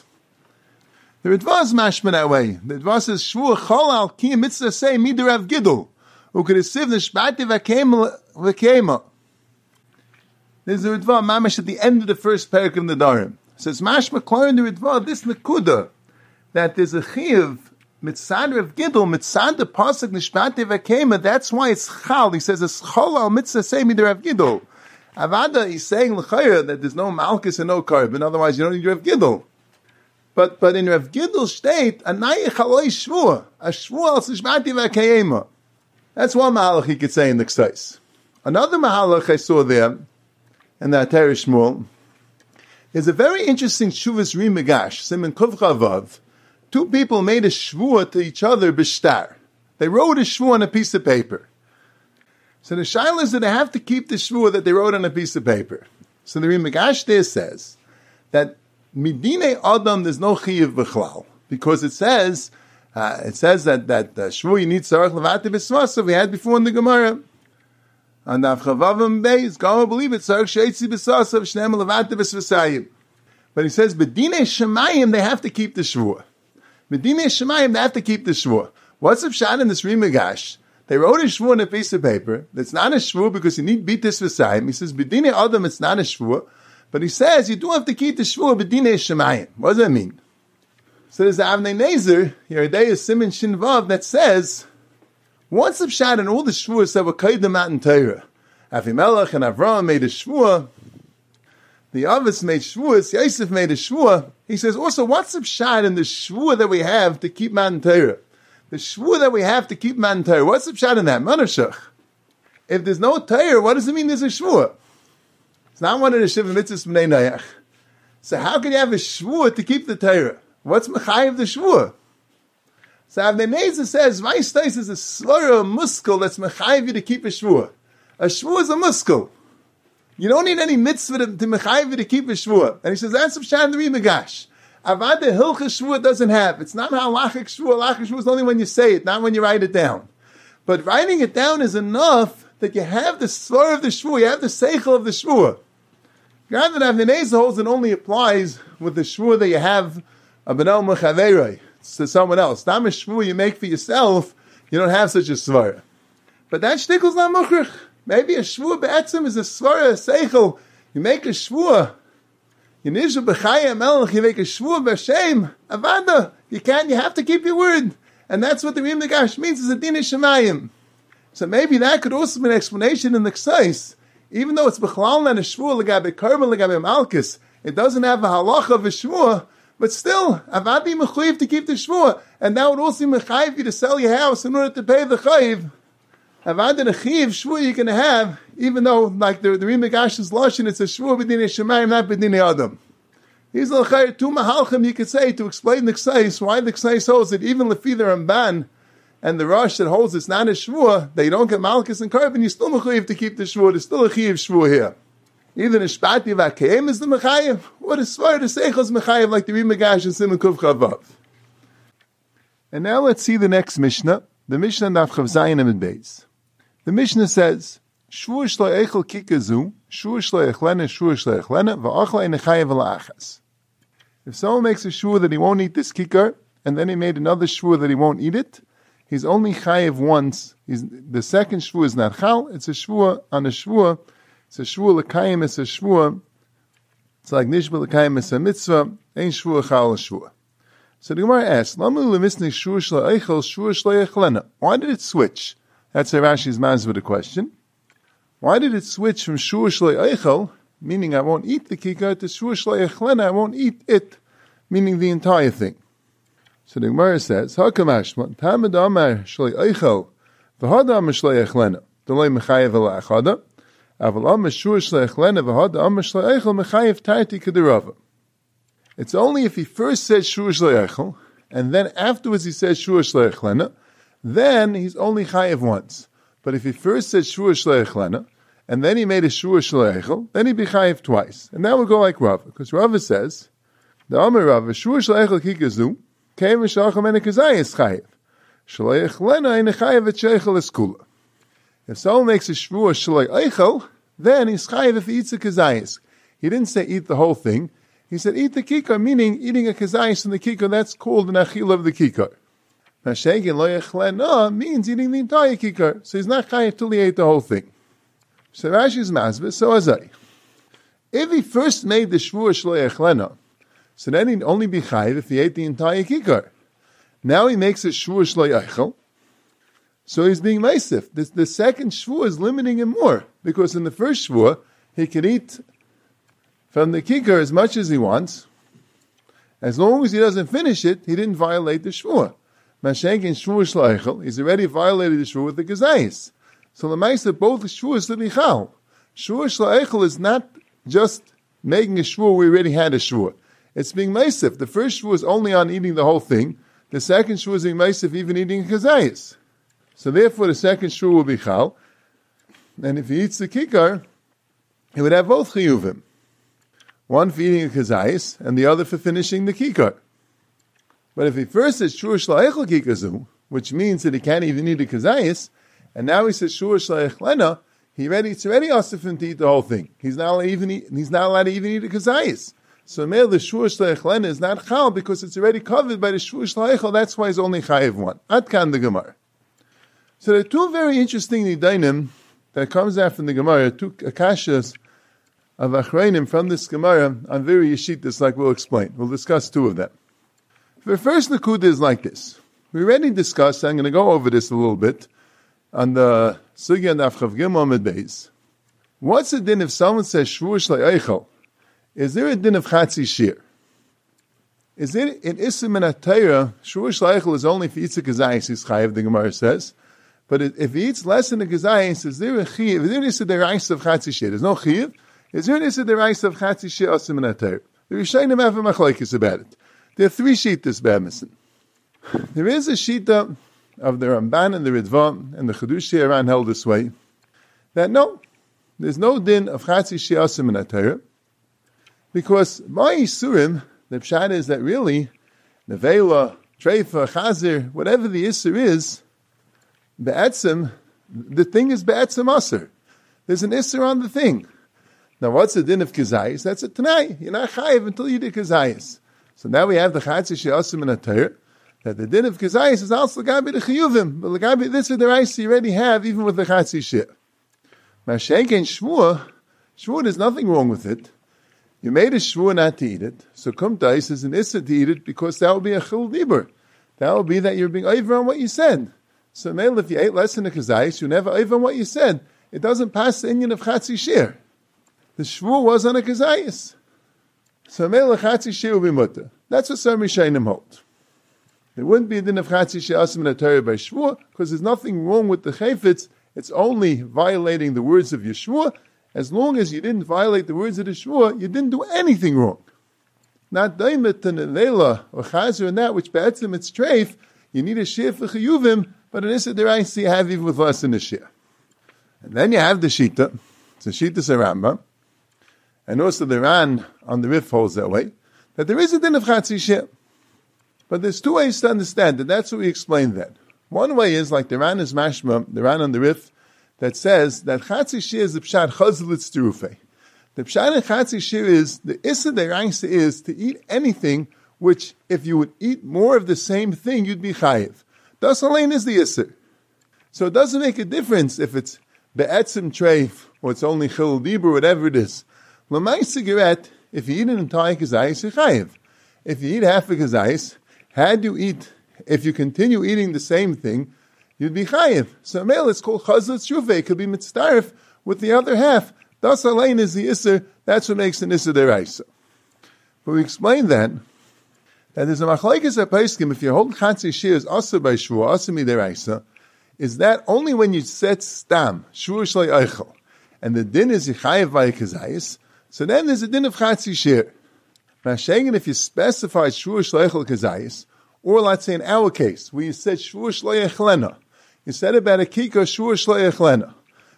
[SPEAKER 2] The Ritva is mashma that way. The Ritva says shvua chol al ki mitzvah say midir Rav Gidol. Who could have saved the shpati v'kema. There's a Ritva mamash at the end of the first parak of the Darim. So it's mashma klar in the Ritva this nekuda that there's a chiyuv mitzad Rav Gidol mitzad the pasuk nishpati v'kema. That's why it's chal. He says it's chol al mitzvah say midir Rav Gidol. Avada, he's saying l'chayra that there's no malchus and no carbon, otherwise you don't need Rav Gidol. But but in Rav Gidol's state, anayich haloi shvua, a shvua al sishmati v'akayema. That's one mahalach he could say in the Ksais. Another mahalach I saw there, in the Ater Shmuel, is a very interesting shuvas rimegash, simen kuv chavav. Two people made a shvua to each other b'shtar. They wrote a shvua on a piece of paper. So the shaila is that they have to keep the shvua that they wrote on a piece of paper. So the Rimagash there says that midine adam there's no chiyuv b'chlal because it says uh, it says that that uh, shvua you need tzarich levati b'svasa we had before in the Gemara. And avchavavim beis gama believe it tzarich sheitzi b'sasa v'shneim levati b'svasayim. But he says bedine shemayim they have to keep the shvua. Bedine shemayim they have to keep the shvua. What's the pshat in this Rimagash? They wrote a shvua on a piece of paper. It's not a shvua because you need bitis v'sayim. He says, b'dinei adam, it's not a shvua. But he says, you do have to keep the shvua b'dinei shemayim. What does that mean? So there's the Avnei Nezer, Yeridei Siman Shin Vav, that says, once the pshat and all the shvuas that were kaidem out in Torah, Avimelech and Avram made a shvua, the Avos made shvuas, Yosef made a shvua. He says, also, what's the pshat in the shvua that we have to keep Matan Torah? The shvua that we have to keep Matan Torah. What's the pshat in that? Manashach. If there's no Torah, what does it mean there's a shvua? It's not one of the Shiva Mitzvahs B'nai Noach. So how can you have a shvua to keep the Torah? What's mechayev the shvua? So Avnei Nezer says, Vaistais is a slur, a muskel that's mechayev you to keep a shvua. A shvua is a muskel. You don't need any mitzvah to, to mechayev you to keep a shvua. And he says, that's the pshat in the Rimagash. Avad the hilcha shvua doesn't have. It's not halachic shvua. Halachic shvua is only when you say it, not when you write it down. But writing it down is enough that you have the svar of the shvua, you have the seichel of the shvua. Granted, Avnei Nezer holds it only applies with the shvua that you have a benel mechaverei to someone else. Not a shvua you make for yourself, you don't have such a svar. But that shtickle's not mukhrich. Maybe a shvua be'etzim is a svar, a seichel. You make a shvua. You nishu b'chaya melech, you make a shvua b'shem, avada, you can't, you have to keep your word. And that's what the Rimagash means, is a din shemayim. So maybe that could also be an explanation in the Ksais. Even though it's b'chlal not a shvua, l'gabe karban, l'gabe malchus, it doesn't have a halacha of a shvua, but still, avadi mechuyev to keep the shvua, and that would also be mechayev you to sell your house in order to pay the chayiv. Avadi the chayiv shvua you're going to have, even though, like the, the Rimagash's lashon, it's a shvua b'dinei shemayim, not b'dinei adam. These are the two mahalchim you could say to explain the Ksais, why the Ksais holds it, even lefi the Ramban and the Rosh that holds it's not a shvua, that you don't get malchus and carbon, you still mechayev to keep the shvua. There's still a chayiv shvua here. Either the shpati v'akeim is the mechayev, or the svar the seichel is mechayev, like the Rimagash and Siman Kuv Chavav. And now let's see the next Mishnah, the Mishnah Daf Chav Zayin Amud Beis. The Mishnah says, Shvua shlo eichel kikazu, shvua shlo echlena, shvua shlo echlena, v'achlei nechayev v'la'achas. If someone makes a shvua that he won't eat this kikar, and then he made another shvua that he won't eat it, he's only chayev once. He's, the second shvua is not chal, it's a shvua on a shvua. It's a shvua l'kayim, it's a shvua. It's like nishba l'kayim, it's a mitzvah, ain't shvua chal a shvua. So the Gemara asks, Lamu lemisni shvua shlo eichel, shvua shlo echlena. Why did it switch? That's Rashi's man's with the question. Why did it switch from shvua shlo eichel, meaning I won't eat the kikar, to shvua shlo echlena, I won't eat it, meaning the entire thing? So the Gemara says, Hakamashma, Tamad Amar shlo eichel, v'hada Amar shlo echlena, d'loi mechayev ela'achada, aval Amar shvua shlo echlena, v'hada Amar shlo eichel, mechayev tarti k'derava. It's only if he first says shvua shlo eichel, and then afterwards he says shvua shlo echlena, then he's only chayev once. But if he first says shvua shlo echlena, and then he made a shvua shleichel, then he'd be chayiv twice. And that would go like Rava, because Rava says, the Amar Rava, shvua shleichel kikazu, came and shacham and a kazayis chayiv. Shleich lena in a chayiv et sheichel eskula. If someone makes a shvua shleichel, then he's chayiv if he eats a kazayis. He didn't say eat the whole thing. He said eat the kikar, meaning eating a kazayis from the kikar, that's called an achil of the kikar. Mashegin lo yechlena means eating the entire kikar. So he's not chayiv till he ate the whole thing. So Rashi's masbeh, so azai. If he first made the shvua shlo yechlena, so then he'd only be chayiv if he ate the entire kikar. Now he makes a shvua shlo yechel, so he's being meisif. The, the second shvua is limiting him more, because in the first shvua, he can eat from the kikar as much as he wants. As long as he doesn't finish it, he didn't violate the shvua. Mashenkin shvua shlo yechel, he's already violated the shvua with the gazayis. So the Maisa, both shvuas to bichal. Shvua shleichel is not just making a shvua we already had a shvua. It's being meisif. The first shvua is only on eating the whole thing. The second shvua is being meisif, even eating a kazayis. So therefore, the second shvua will be chal. And if he eats the kikar, he would have both chiyuvim. One for eating a kazayis, and the other for finishing the kikar. But if he first says shvua shleichel kikazu, which means that he can't even eat a kazayis, and now he says shvua shleichlena, he ready it's already asked him to eat the whole thing. He's not allowed even eat, he's not allowed to even eat a kazayis. So male the shvua shleichlena is not chal because it's already covered by the shvua shleichel. That's why he's only chayiv one. Atkan the Gemara. So there are two very interesting nidainim that comes out from the Gemara, two akashas of achreinim from this Gemara on very yeshitas, like we'll explain. We'll discuss two of them. The first nakuda is like this. We already discussed. I'm going to go over this a little bit. On the Sugya and Afchav Gimel Amid Beis. What's the din if someone says shvua shlei eichel? Is there a din of chatzi shir? Is it in Isim and Atayra, shvua shlei eichel is only if he eats a kazayis, he's chayiv, the Gemara says. But if he eats less than a kazayis, is there a chiv? Is there an Issa derais of chatzi shir? There's no chiv. Is there an Issa derais of chatzi shir Isim and Atayra? The Rishonim have a machlokes about it. There are three shittas b'emisin. There is a shita of the Ramban and the Ritva and the Chedushi Aran held this way, that no, there's no din of Chatzi Shiasim in Atayra, because my Isurim, the Pshat is that really, Nevela, Treifa, Chazir, whatever the Isur is, Be'etzim, the thing is Be'etzim Asr. There's an Isur on the thing. Now what's the din of Kazayis? That's a Tanai. You're not Chayiv until you do Kazayis. So now we have the Chatzi Shiasim in Atayra, that the din of kazayis is also l'gabi the chiyuvim, but l'gabi this is the rice you already have, even with the chatzi shir. Mashenk and shvua, shvua, there's nothing wrong with it. You made a shvua not to eat it, so kumtais is an issa to eat it because that will be a chil dibur. That will be that you're being over on what you said. So male, if you ate less than a kazayis, you never over on what you said. It doesn't pass the inyan of chatzi shir. The shvua was on a kazayis. So male, a chatzi shir will be mutter. That's what some Rishayim hold. There wouldn't be a din of chatzi she'asim in a Torah by shvua, because there's nothing wrong with the chayfetz. It's only violating the words of Yeshua. As long as you didn't violate the words of the shvua, you didn't do anything wrong. Not daimet and leila or chazer and that, which be'etzim it's treif, you need a shir for chiyuvim, but an issa deraisa you have even with less than a shir. And then you have the shita. It's a shita saramba. And also the Ran on the Rif holds that way, that there is a din of chatzi shir. But there's two ways to understand it. That's what we explained then. One way is like the Ran is mashma, the Ran on the Rif, that says that chatzi shir is the pshat chazlitz terufe. The pshat in chatzi shir is, the issa deraisa is to eat anything which, if you would eat more of the same thing, you'd be chayiv. Das alain is the issa. So it doesn't make a difference if it's be'etzim treif, or it's only chil dibur, whatever it is. L'may cigarette, if you eat an entire kazayis, you're chayiv. If you eat half a kazayis, had you eat, if you continue eating the same thing, you'd be chayiv. So male, it's called chazlitz shuveh. It could be mitzdarif with the other half. Das alain is the isser. That's what makes an isser deraisa. But we explained that, that there's a machlekes at Pesachim, if you hold chatzi shir is asur by shvua, asur mi deraisa, is that only when you set stam, shvua shlei eichel, and the din is yichayiv by kazayis, so then there's a din of chatzi shir. Mashengen, if you specify shvua shlei eichel kazayis, or let's say in our case, where you said shvua shlei eichlena, you said about a kikar shvua shlei eichlena.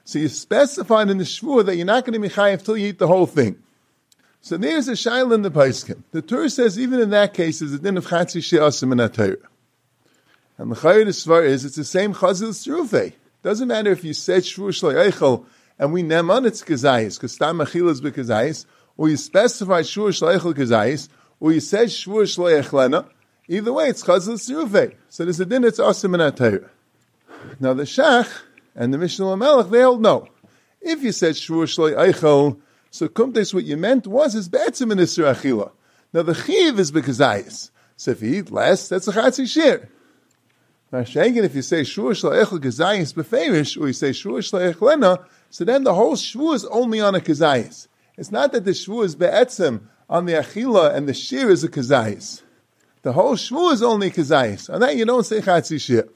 [SPEAKER 2] So you specified in the shvua that you're not going to be chayiv till you eat the whole thing. So there's a shaila in the Paiskim. The Torah says even in that case is the din of chatzi she'asim in Torah. And the chayir svar is it's the same chazil tzrufei. Doesn't matter if you said shvua shloi eichel and we neman it's kazayis because stam achil is bekazayis, or you specified shvua shloi eichel kazayis, or you said shvua shloi eichlena. Either way, it's chazil tzrufei. So there's a din it's asim in Torah. Now the Shach and the Mishnah Lamelech, they hold no. If you said shvua shloi eichel, so kumtes, what you meant was is be'etzim in Isra Achila. Now the chiv is bekazayis. So if you eat less, that's a chatzi shir. Now Shengen, if you say shvua shlo echel kazayis beferish, or you say shvua shlo echlena, so then the whole shvua is only on a kazayis. It's not that the shvua is be'etzim on the achila and the shir is a kazayis. The whole shvua is only kazayis. On that you don't say chatzi shir.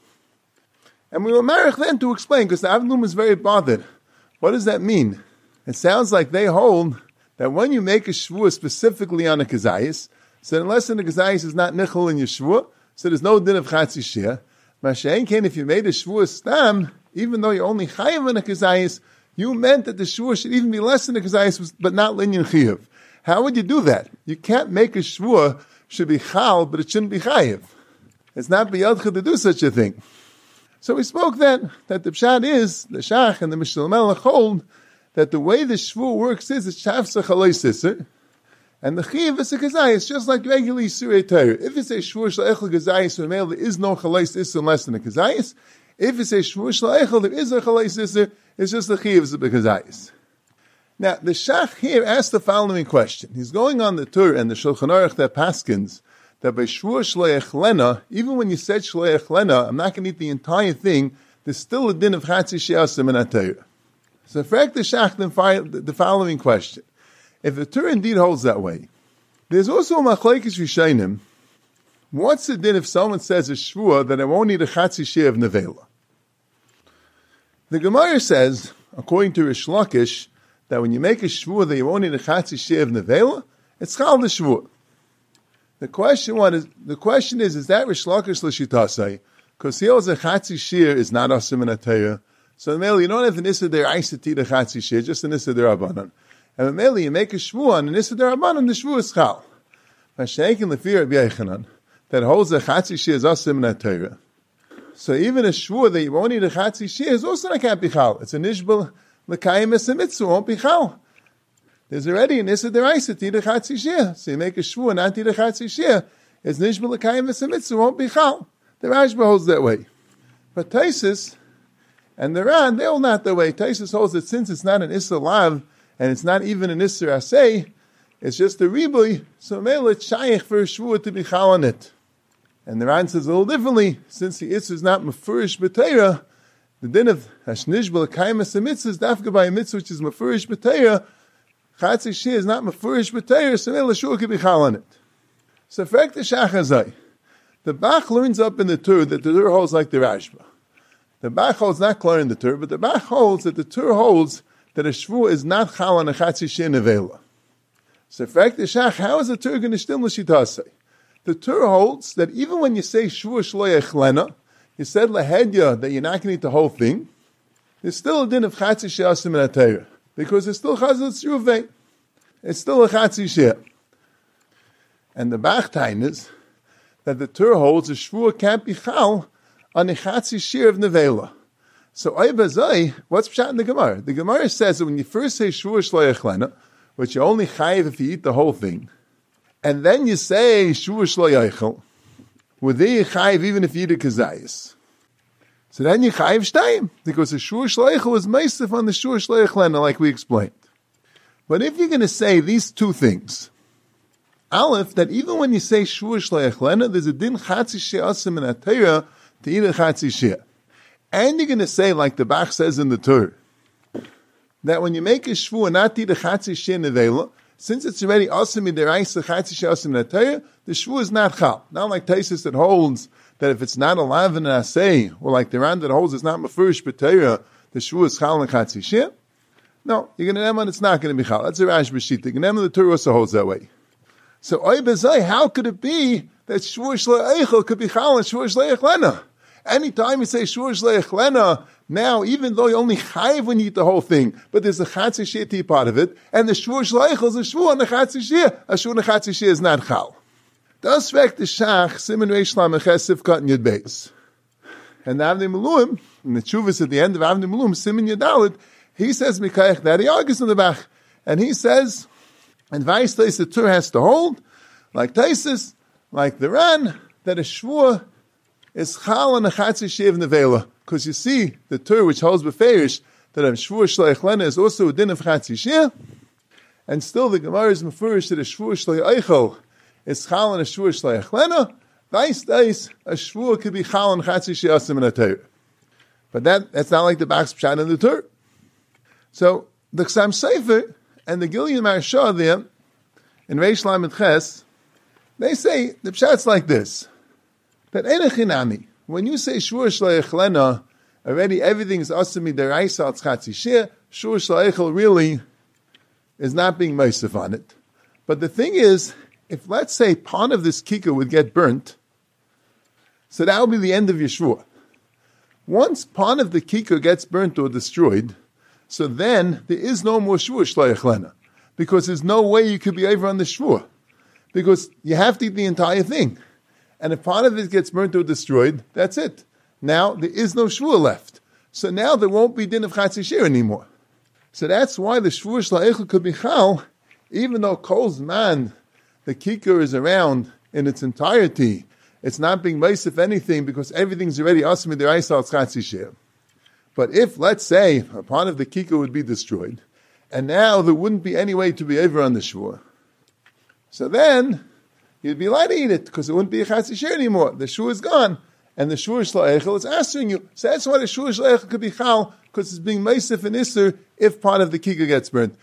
[SPEAKER 2] And we were married then to explain, because the Avnum is very bothered. What does that mean? It sounds like they hold that when you make a shvua specifically on a kazayis, so unless the kazayis is not nichol in your shvua, so there's no din of chatzi shir. Mashayin Ken, if you made a shvua stam, even though you're only chayiv in a kazayis, you meant that the shvua should even be less than a kazayis, but not linyan chayiv. How would you do that? You can't make a shvua should be chal, but it shouldn't be chayiv. It's not biyadcha to do such a thing. So we spoke then that the pshat is the Shach and the Mishnah Melech hold that the way the shvua works is it's shavsa chalei sisser, and the chiv is a kazayis, just like regular Yisurei Torah. If it's a shvua shel echel kazayis, so there is no chalei sisser unless in a kazayis. If it's a shvua shel echel, there is a chalei sisser, it's just the chiv is a kazayis. Now, the Shach here asked the following question. He's going on the Tur and the Shulchan Aruch that paskins, that by shvua shloi echlena, even when you said shloi echlena, I'm not going to eat the entire thing, there's still a din of chatzi she'asim in Torah. So, fact the Shach then the following question. If the Torah indeed holds that way, there's also a machlekes rishonim. What's the din if someone says a shvua that I won't eat a chatzi she'ah of nevela? The Gemara says, according to Rish Lakish, that when you make a shvua that you won't eat a chatzi she'ah of nevela, it's chal the shvua. The question one is the question is is that Rish Lakish l'shitasei? Because he holds a chatzi she'ah is not asim in Torah. So Mele, you don't have the nissa der aisati the chatzi she'ah, just the nissa der abanan. And Mele, you make a shvua on the nissa der abanan, the shvua is chal. Mashenkin lefir Rabbi Yochanan that holds a chatzi she'ah is asim in Torah. So even a shvua that you won't eat a chatzi she'ah is also not can't be chal. It's a nishbal l'kayim es a mitzvah, won't be chal. There's already an issa deraisa to eat a chatzi she'ah. So you make a shvua not to eat a chatzi she'ah. It's nishbal l'kayim es a mitzvah, won't be chal. The Rashba holds that way. But Taisus and the Ran, they hold not that way. Taisus holds that since it's not an issa lav, and it's not even an issa asay, it's just a ribui, so mele it's shaykh for a shvua to be chal on it. And the Ran says a little differently, since the issa is not mefurish b'teira, the din of hashnishbal l'kayim es a mitzvah is dafka by a mitzvah which is mefurish b'teira. Chatzi she'ah is not mefurish b'teira, so mele shvua could be chal on it. So fact the shachazai. The Bach learns up in the Tur that the Tur holds like the Rashba. The Bach holds not clear in the Tur, but the Bach holds that the Tur holds that a shvua is not chal on a chatzi she'ah nevela. So, in fact, the Shach, how is the Tur going to stim l'shitase? The Tur holds that even when you say shvua shloi echlena, you said lahedya that you're not going to eat the whole thing, there's still a din of chatzi she'asim in Torah, because it's still chazal tzruvei. It's still a chatzi she'ah. And the Bach time is that the Tur holds a shvua can't be chal on a chatzi she'ah of nevela. So, Oibazai, what's pshat in the Gemara? The Gemara says that when you first say shvua shloi echlena, which you only chayiv if you eat the whole thing, and then you say shvua shloi eichel, with the you chayiv even if you eat a kazayis. So then you chayiv shtayim, because the shvua shloi eichel is meisif on the shvua shloi echlena, like we explained. But if you're going to say these two things, Aleph, that even when you say shvua shloi echlena, there's a din chatzi she'asim in Torah to eat a chatzi she'ah. And you're going to say, like the Bach says in the Tur, that when you make a shvua not to eat a chatzi she'ah nevela, since it's already asim in deraisa chatzi she'ah asim in Torah, the shvua is not chal. Not like Taisus that holds that if it's not alive in an asay, or like the Ran that holds it's not mefurish b'Torah, the shvua is chal in chatzi she'ah. No, you're going to name on it's not going to be chal. That's a Rash B'shita. The name of the Tur also holds that way. So, oy bezai, how could it be that shvua shloi eichel could be chal and shvua shloi echlena? Anytime you say shvua shloi echlena, Now, even though you only chayiv when you eat the whole thing, but there's a chatzi shir to part of it, and the shvur shleichel is a shvur on the chatzi shir. A shvur on the chatzi shir is not chal. Das fragt the Shach, Simen Reish Lamed Ches Sivkat and Yud Beis. And the Avnei Miluim, in the Tshuvas at the end of Avnei Miluim, Simen Yud Dalet, he says Mikayach that he argues in the back, and he says, and Vais Tais the Tur has to hold, like Taisis, like the Ran, that a shvur is chal on a chatzi shiv nevela. Because you see, the Tur which holds beferish, that a shvur shleich lena is also a din of chatzi shiv, and still the Gemara is mefurish that a shvur shleich eichel is chal on a shvur shleich lena. Vais Tais, a shvur could be chal on chatzi shiv asim in a Tur. But that, that's not like the Bach's Pshat in the Tur. So, the Ksam Sefer and the Gilyon Maharsha there, in Reish Lamed Ches, they say, the Pshat's like this, that Enechinami, when you say Shvur Shleich Lena, already everything is Asami Deraisa Al Tzchatzi Shir, Shvur Shleichel really is not being meisef on it. But the thing is, if let's say part of this kikar would get burnt, so that would be the end of your Shvur. Once part of the kikar gets burnt or destroyed, so then there is no more Shvur Shleich Lena, because there's no way you could be over on the Shvur, because you have to eat the entire thing. And if part of it gets burnt or destroyed, that's it. Now there is no Shvur left. So now there won't be din of Chatzi Shir anymore. So that's why the Shvur Shleichel could be chal, even though Kol's man, the kikar is around in its entirety. It's not being meisef anything because everything's already asmi deraisa al Chatzi Shir. But if, let's say, a part of the kikar would be destroyed, and now there wouldn't be any way to be over on the Shvur, so then you'd be allowed to eat it because it wouldn't be a Chatzi Shir anymore. The Shvur is gone, and the Shvur Shleichel is answering you. So that's why the Shvur Shleichel could be chal, because it's being meisef and isser if part of the kikar gets burnt.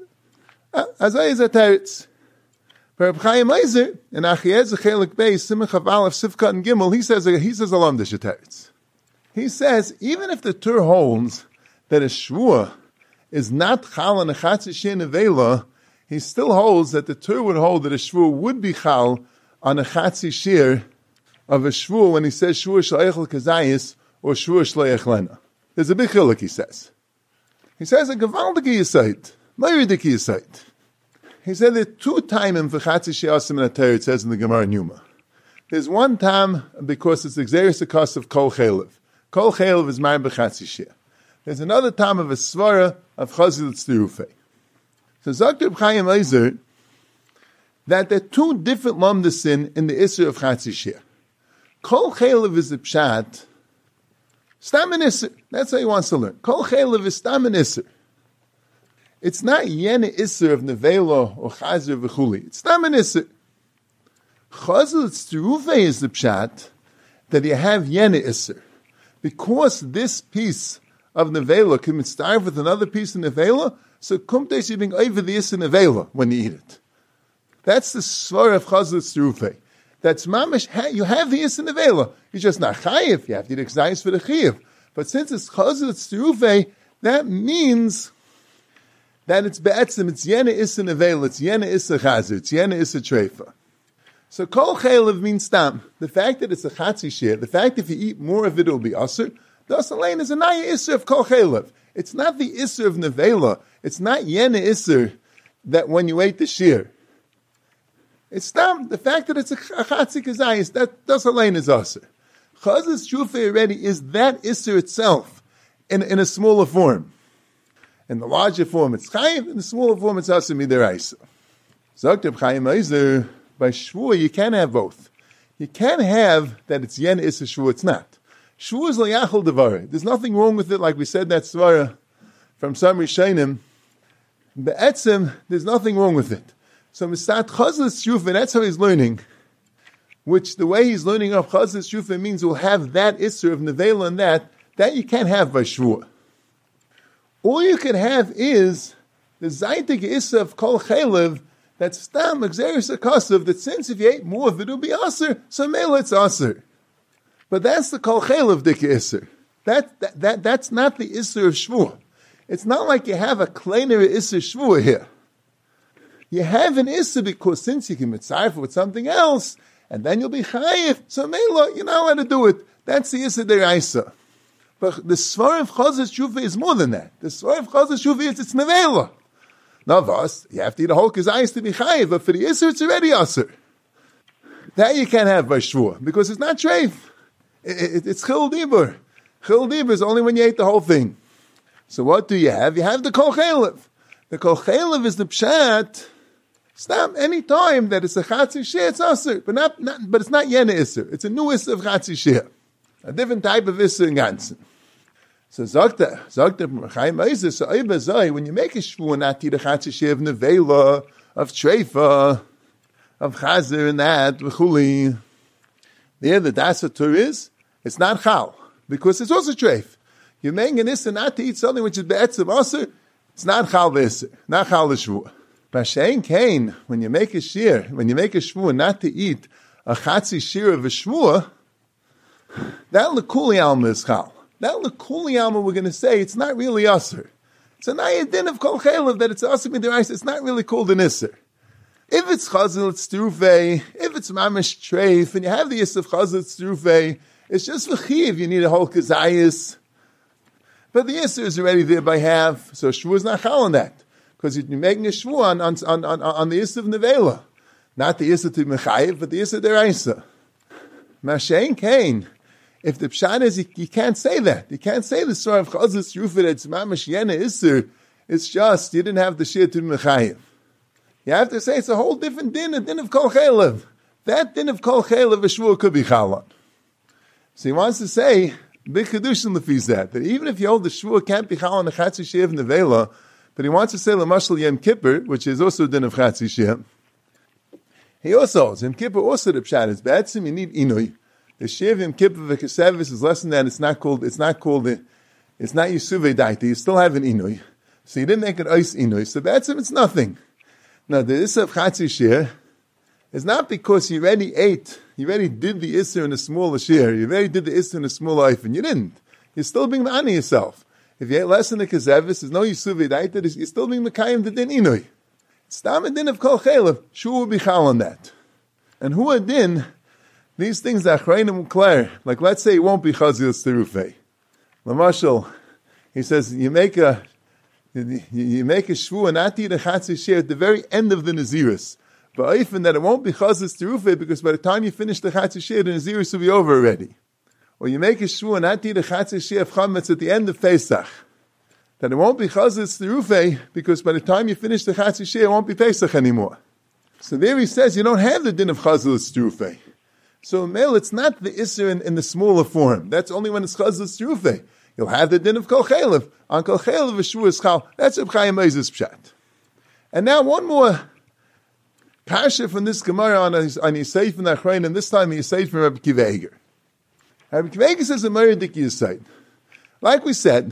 [SPEAKER 2] Azay is a teretz. For Reb Chaim Eiser, in Achiyez Chelik Beis, Simon Chaval of Sivkat and Gimel, he says he says along the teretz. He says even if the Tur holds that a shvur is not chal on a Chatzi Shir nevela, he still holds that the Tur would hold that a shvur would be chal on a Chatzi Shir of a shvur when he says shvur shleichel kazayis or shvur shleich lena. There's a big chiluk, he says. He says a gewaldige yisait, meiridike yisait. He said there are two timim for Chatzi Shir asim in a Torah, it says in the Gemara in Yuma. There's one time because it's the Xeris Akas of Kol Chelev. Kol Chelev is mine b'Chatzi Shir. There's another time of a svara of Chazil Tzirufei. So Zakir Chaim Eiser, that there are two different lamdasin in the Isser of Chatzi Shir. Kol Chelev is the Pshat, Stam and Isser. That's how he wants to learn. Kol Chelev is Stam and Isser. It's not Yene Isser of Nevela or Chazer v'chuli. It's Stam and Isser. Chazil Tzirufei is the Pshat that you have Yene Isser. Because this piece of Nevela can start with another piece of Nevela, so kumtesh you being over the Isser Nevela when you eat it. That's the svar of Chazal Tzirufei. That's mamish, you have the Isser Nevela. You're just not chayiv, you have to eat exayis for the chayiv. But since it's Chazal Tzirufei, that means that it's be'etzim, it's Yena Isser Nevela, it's Yena Isser Chazer, it's Yena Isser Treifa. So Kol Chelev means tam. The fact that it's a Chatzi Shir, the fact that if you eat more of it, it will be Asr, das alain is a Naya Isser of Kol Chelev. It's not the Isser of Nevela. It's not Yena Isser that when you ate the Shir. It's tam. The fact that it's a Chatzi Kazayis, that das alain is Asr. Chazis Shufei already is that Isser itself in, in a smaller form. In the larger form, it's Chayiv. In the smaller form, it's Asr Midaraisa. Zogt Reb Chaim Eiser, by Shvur, you can't have both. You can't have that it's Yen Issa Shvur, it's not. Shvur is Layachal Devar. There's nothing wrong with it, like we said that Svara from some Rishonim. Be'etzim, there's nothing wrong with it. So Misat Chazal Shufah, that's how he's learning, which the way he's learning of Chazal Shufah means we'll have that Isser of Nevela and that, that you can't have by Shvur. All you can have is the Zaytik Isser of Kol Chelev, that's stam exeris akasav, that since if you ate more of it, it'll be aser, so mele it's aser. But that's the kol chelev dik iser. That, that, that, that's not the iser of shvur. It's not like you have a kleiner iser shvur here. You have an iser because since you can mitzayef with something else, and then you'll be chayiv, so mele, you're not allowed to do it. That's the iser deraisa. But the Svar of Chazas Shuva is more than that. The Svar of Chazas Shuva is it's Nevela. Now, Vas, you have to eat a whole Kazayis to be Chayiv, but for the Isser, it's already Asr. That you can't have by Shvua, because it's not Treif. It, it, it's Chil Dibur. Chil Dibur is only when you ate the whole thing. So what do you have? You have the Kol Chelev. The Kol Chelev is the Pshat. Stop any time that it's a Chatzi Shir, it's Asr. But not, not, but it's not Yena Isser. It's a new Isser of Chatzi Shir. A different type of Isser in Ganzen. So Zogta, Zogta, Chaim Eiser, so Oiba Zoi, when you make a Shvua, not the Chatzi Shir of Nevela, of Treifa, of Chazer and that, V'chuli. There, the Dasa Tur is, it's not Chal, because it's also Treif. You're making an Isser not to eat something which is Be'etzav Asr, it's not Chal V'Isser, not Chal L'Shvua. B'Shein Kain, when you make a Shir, when you make a Shvua not to eat a Chatzi Shir of a Shvua, that L'Kuli Alma is Chal. That L'Kuli Alma, we're going to say, it's not really Asr. It's an ayadin of Kol Chelev that it's Asr Midirais, it's not really called an Isser. If it's Chazal, it's Trufei. If it's Mamish Treif, and you have the Isser of Chazal, it's Trufei. It's just for Chiv, you need a whole Kazayas. But the Isser is already there by half, so Shvu is not Chal on that. Because you're making a Shvu on, on, on, on, on the Isser of Nevela. Not the Isser to Mechayiv, but the Isser Deraisa. Mashain Kain. If the Pshat is, you, you can't say that. You can't say the story of Chazal Trufei, it's Mamish Yena Isser. It's just, you didn't have the Shir to Mechayiv. You have to say it's a whole different din, a din of Kol Chelev. That din of Kol Chelev, a Shvua could be Chalon. So he wants to say, big Kedushin lefis that, that even if you hold the Shvua can't be Chalon, a Chatzi Shev Nevela, but he wants to say L'mashal Yom Kippur, which is also a din of Chatzi Shev. He also holds, Yom Kippur also the Pshat is bad, so you need Inui. The Shev Yom Kippur v'Kesevis is less than that, it's not called, it's not called, it's not Yisuvei Daita, you still have an Inui. So you didn't make an Ois Inui, so bad, it's nothing. Now, the Isser of Chatzi Shir is not because you already ate, you already did the Isser in a smaller shir, you already did the Isser in a smaller Eifin. You didn't. You're still being ma'ani yourself. If you ate less than a Kazevis, there's no Yisuv Yidaited, you're still being Mekayim the Din Inui. It's Tam a Din of Kol Chelev, Shu will be Chal on that. And who a Din, these things that Achrayim Ukler, like let's say it won't be Chazil Sterufei. Lamashal, he says, you make a, You make a shvu and not eat a chatzi shir at the very end of the Nazirus. But often that it won't be chazis terufe because by the time you finish the chatzi shir, the Nazirus will be over already. Or you make a shvu and not eat a chatzi shir of chametz at the end of Pesach. That it won't be chazis terufe because by the time you finish the chatzi shir, it won't be Pesach anymore. So there he says you don't have the din of chazis terufe. So male, it's not the isser in, in the smaller form. That's only when it's chazis terufe. You'll have the din of Kol Chelev. On Kol Chelev, Shvu is Chal. That's Reb Chaim Eiser's Pshat. And now one more Pasha from this Gemara on his, on his Seif and Achrein, and this time he Seif from Reb Akiva Eiger. Reb Akiva Eiger says a Meridik Yisayt. Like we said,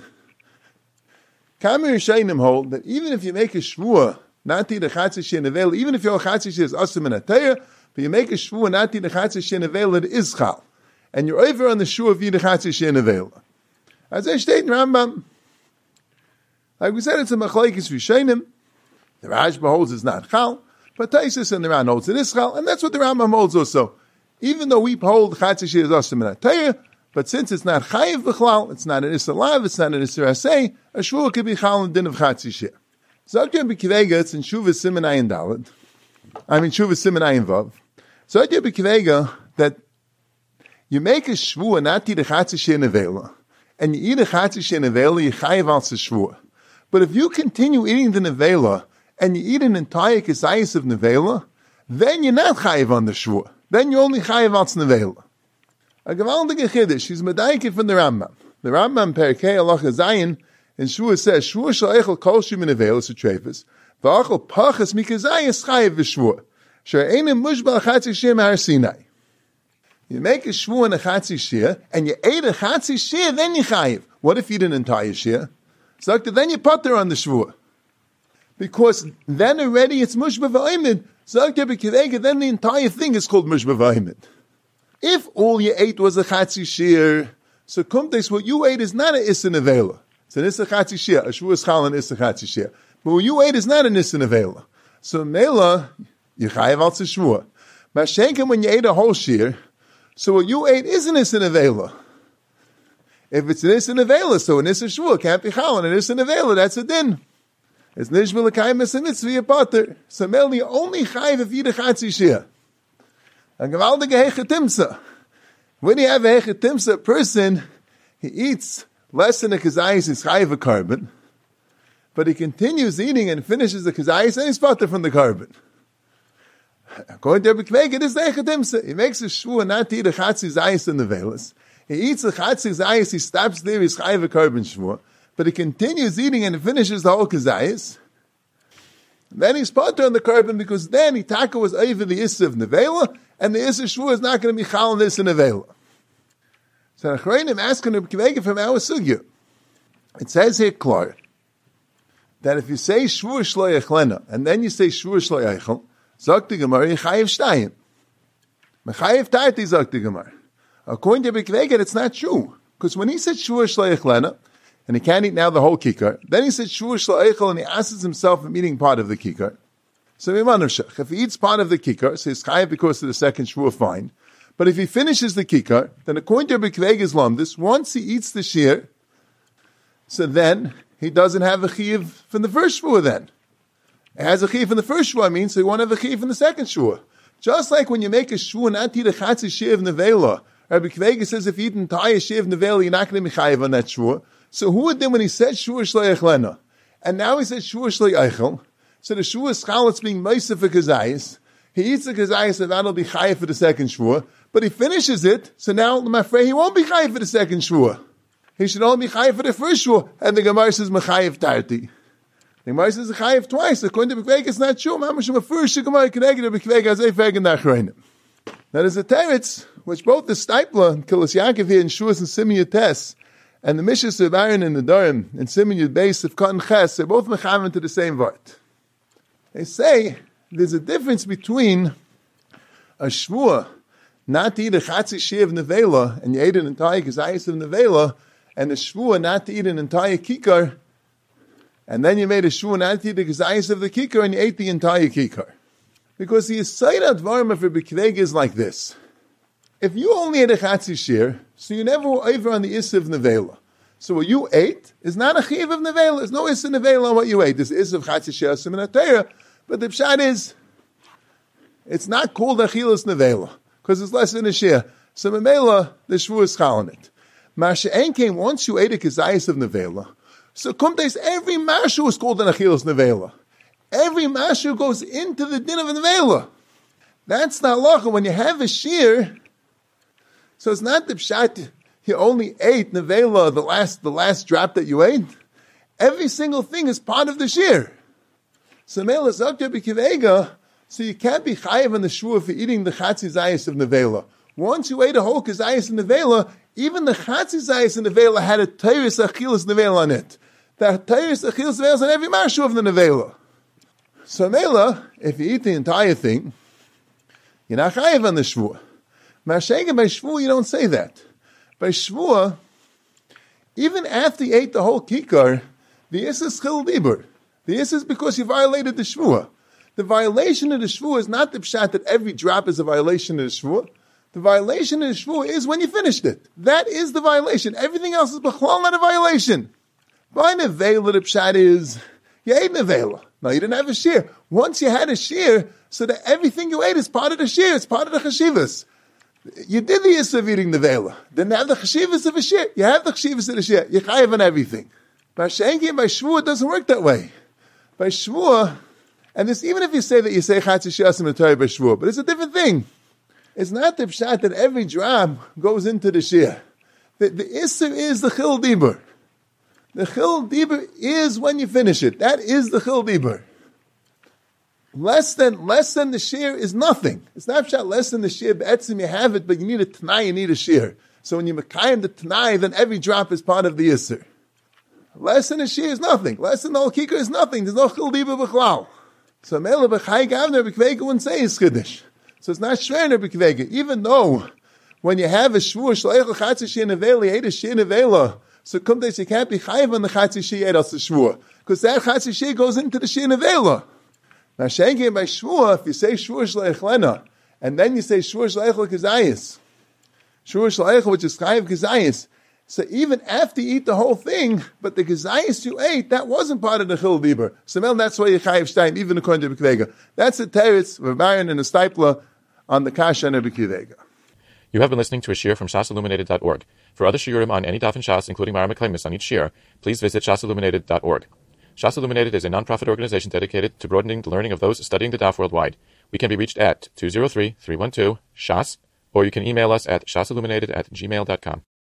[SPEAKER 2] Kamir Yishayim hold that even if you make a Shvua, not to the Chatzi Shir Nevel, even if your Chatzi Shir is Asim and Atayah, but you make a Shvua, not to the Chatzi Shir Nevel, it is Chal. And you're over on the Shvua of the Chatzi Shir Nevel. As I state in Rambam, like we said, it's a machlekes rishonim. The Rashba holds it's not chal, but Taisus and the Ran holds it is chal, and that's what the Rambam holds also. Even though we hold chatzi shir is asim and atayah, but since it's not chayiv b'chlal, it's not an isser lav, it's not an isser asay, a shvua could be chal in din of chatzi shir. Zogya b'kivega, it's in Shuvah Siman Ayin Daled. I mean Shuvah Siman Ayin Vav. Zogya b'kivega that you make a shvua not to the chatzi shir nevela. And you eat a chatzi shir nevela, you chayiv al shvua. But if you continue eating the nevela, and you eat an entire kesayis of nevela, then you're not chayiv on the shvua. Then you only chayiv al nevela. A gewaldige chiddush, he's medaike from the Rambam. The Rambam Perkei Halacha Zayin, in shvua says, shvua shal echel kol shu min nevela sutrefes, v'achel pachas mikazayis chayiv v'shvua, sher einem mushbal chatzi shir mehar Sinai. You make a shvu and a chatzi shir, and you ate a chatzi shir, then you chayiv. What if you eat an entire shir? So then you putter on the shvu. Because then already it's mushba v'ayimid. So then the entire thing is called mushba v'ayimid. If all you ate was a chatzi shir, so kumtes, what you ate is not an issa nevela. It's an issa chatzi shir. A shvu is chal an issa chatzi shir. But what you ate is not an issa nevela. So mela, you chayiv al shvu. Mashenka, when you ate a whole shir, so what you ate isn't a sinavela. If it's an Issa Nevela, so an Issa Shvua can't be Chal, and an Issa Nevela, that's a din. It's Nishma L'Kayim Issa Mitzvah Pater. So Meli only Chayiv if you Chatzi Shia. And Gavaldige Hechetimsa. When you have a Hechetimsa person, he eats less than a Kazayis, he's Chayiv a carbon, but he continues eating and finishes the Kazayis, and he's Pater from the carbon. According to Rabbi Kvega, it is the Hechetimsa. He makes a Shvua not to eat a Chatzi Zayis in the Velas. He eats the Chatzi Zayis, he stops there, he's Chayiv a carbon Shvua, but he continues eating and finishes the whole Kazayis. Then he's Pater on the carbon, because then Itaka was over the Issa of Nevela, and the Issa Shvua is not going to be Chal in this in Nevela. So Achreinim asking Rabbi Kvega from our Sugya. It says here, Klar, that if you say Shvua Shlo Yechlena, and then you say Shvua Shlo Yechel, Zok the Gemara, Yechayiv Shtayim. Mechayiv Tarti, Zok the Gemara. According to Rabbi Kvega, it's not true. Because when he said Shvua Shlo Yechlena, and he can't eat now the whole kikar, then he said Shvua Shlo Yechel, and he asks himself from eating part of the kikar. So if he eats part of the kikar, so he's chayiv because of the second Shvua, fine. But if he finishes the kikar, then according to Rabbi Kvega's Lamdus, once he eats the shear, so then he doesn't have a chiyuv from the first Shvua then. It has a chiyuv from the first Shvua, I mean, so he won't have a chiyuv from the second Shvua. Just like when you make a Shvua not to eat a chatzi shear of nevela, Rabbi Kvega says if you eat an entire shear of nevela, you're not going to be chayiv on that Shvua. So who would then when he said Shvua Shlo Yechlena, and now he said Shvua Shlo Yechel, so the Shvua Schal, it's being Meisah for Kazayis, he eats the Kazayis and that'll be chayiv for the second Shvua, but he finishes it, so now I'm afraid he won't be chayiv for the second Shvua. He should only be chayiv for the first Shvua, and the Gemara says Mechayiv Tarti. The Gemara says chayiv twice, according to B'Kvega it's not true, Mamashim Afurish, the Gemara Keneged, B'Kvega has a fag in the Achrayim. Now there's a teretz, which both the Stipler, and Kilas Yaakov here, and Shuas and Simeon Tess, and the Mishas of Aaron in the Durham, and Simeon Yud Beis of Cotton Ches, they're both mechaven to the same word. They say there's a difference between a Shvua, not to eat a Chatzi Shear of Nevela, and you ate an entire Kazayis of Nevela, and a Shvua not to eat an entire Kikar, and then you made a Shvua not to eat the Kazayis of the Kikar, and you ate the entire Kikar. Because the Yisayda Dvarim of Rabbi Kvega is like this. If you only ate a Chatzi Shear, so you never were over on the Issa of Nevela. So what you ate is not a Chiv of Nevela. There's no Issa Nevela on what you ate. There's Issa of Chatzi Shear, Siman HaTorah, but the Pshat is, it's not called Achilas Nevela, because it's less than a Shear. So Memela, the Shvu is Chal on it. Masha'en came once you ate a Kazayis of Nevela. So Kumtes, every Mashu is called an Achilas Nevela. Every Mashu goes into the din of a Nevela. That's the halacha. When you have a Shear, so it's not the Pshat, you only ate Nevela, the last, the last drop that you ate. Every single thing is part of the Shear. So Mela Zakya B'Kivega, so you can't be chayiv on the Shvua for eating the Chatzi Zayis of Nevela. Once you ate a whole Kazayis of Nevela, even the Chatzi Zayis of Nevela had a Teiris Achilas Nevela on it. The Teiris Achilas Nevela is on every Mashu of the Nevela. So Mela, if you eat the entire thing, you're not chayiv on the Shvua. Masha'en by Shvua, you don't say that. By Shvua, even after you ate the whole Kikar, the Issa is Chil Dibur. The Issa is because you violated the Shvua. The violation of the Shvua is not the Pshat that every drop is a violation of the Shvua. The violation of the Shvua is when you finished it. That is the violation. Everything else is B'chlal, not a violation. By Nevela, the Pshat is, you ate Nevela. No, you didn't have a shear. Once you had a shear, so that everything you ate is part of the shear, it's part of the Chashivas. You did the Issa of eating Nevela. Didn't have the Chashivas of a shear. You have the Chashivas of the shear. You're chayiv on everything. By Shenki, by Shvua, it doesn't work that way. By Shvua, and this, even if you say that you say Chatzi Shear Siman HaTorah by Shvua, but it's a different thing. It's not the Pshat that every drop goes into the Shear. The, the Issa is the Chil Dibur. The Chil Dibur is when you finish it. That is the Chil Dibur. Less than, less than the Shear is nothing. It's not Pshat less than the Shear, Be'etzim you have it, but you need a Tanai, you need a Shear. So when you Mekayim the Tanai, then every drop is part of the Issa. Less than a Shear is nothing. Less than the whole Kikar is nothing. There's no Chil Dibur B'chlal. So Mela B'chai Gavner B'Kvega wouldn't say it's Chiddush. So it's not Shreiner B'Kvega. Even though when you have a Shvua Shleich L'Chatzi Shear Nevela, you ate a Shear Nevela, so come days you can't be chayiv on the Chatzi Shear ate as the Shvua. Because that Chatzi Shear goes into the Shear Nevela. Now Shenki by Shvua, if you say Shvua Shleich Lena, and then you say Shvua Shleich L'Kazayis, Shvua Shleich which is chayiv Kazayis, So even after you eat the whole thing, but the gezayis you ate, that wasn't part of the chil diber. So well, that's why you chayiv shtayim, even according to B'Kivega. That's the teretz of Baron and the Stipler on the kasha and the B'Kivega.
[SPEAKER 1] You have been listening to a shiur from shas illuminated dot org. For other shiurim on any daf in Shas, including Mara Meklemis on each shiur, please visit shas illuminated dot org. Shas Illuminated is a non-profit organization dedicated to broadening the learning of those studying the daf worldwide. We can be reached at two zero three, three one two, shas, or you can email us at shasilluminated at gmail dot com.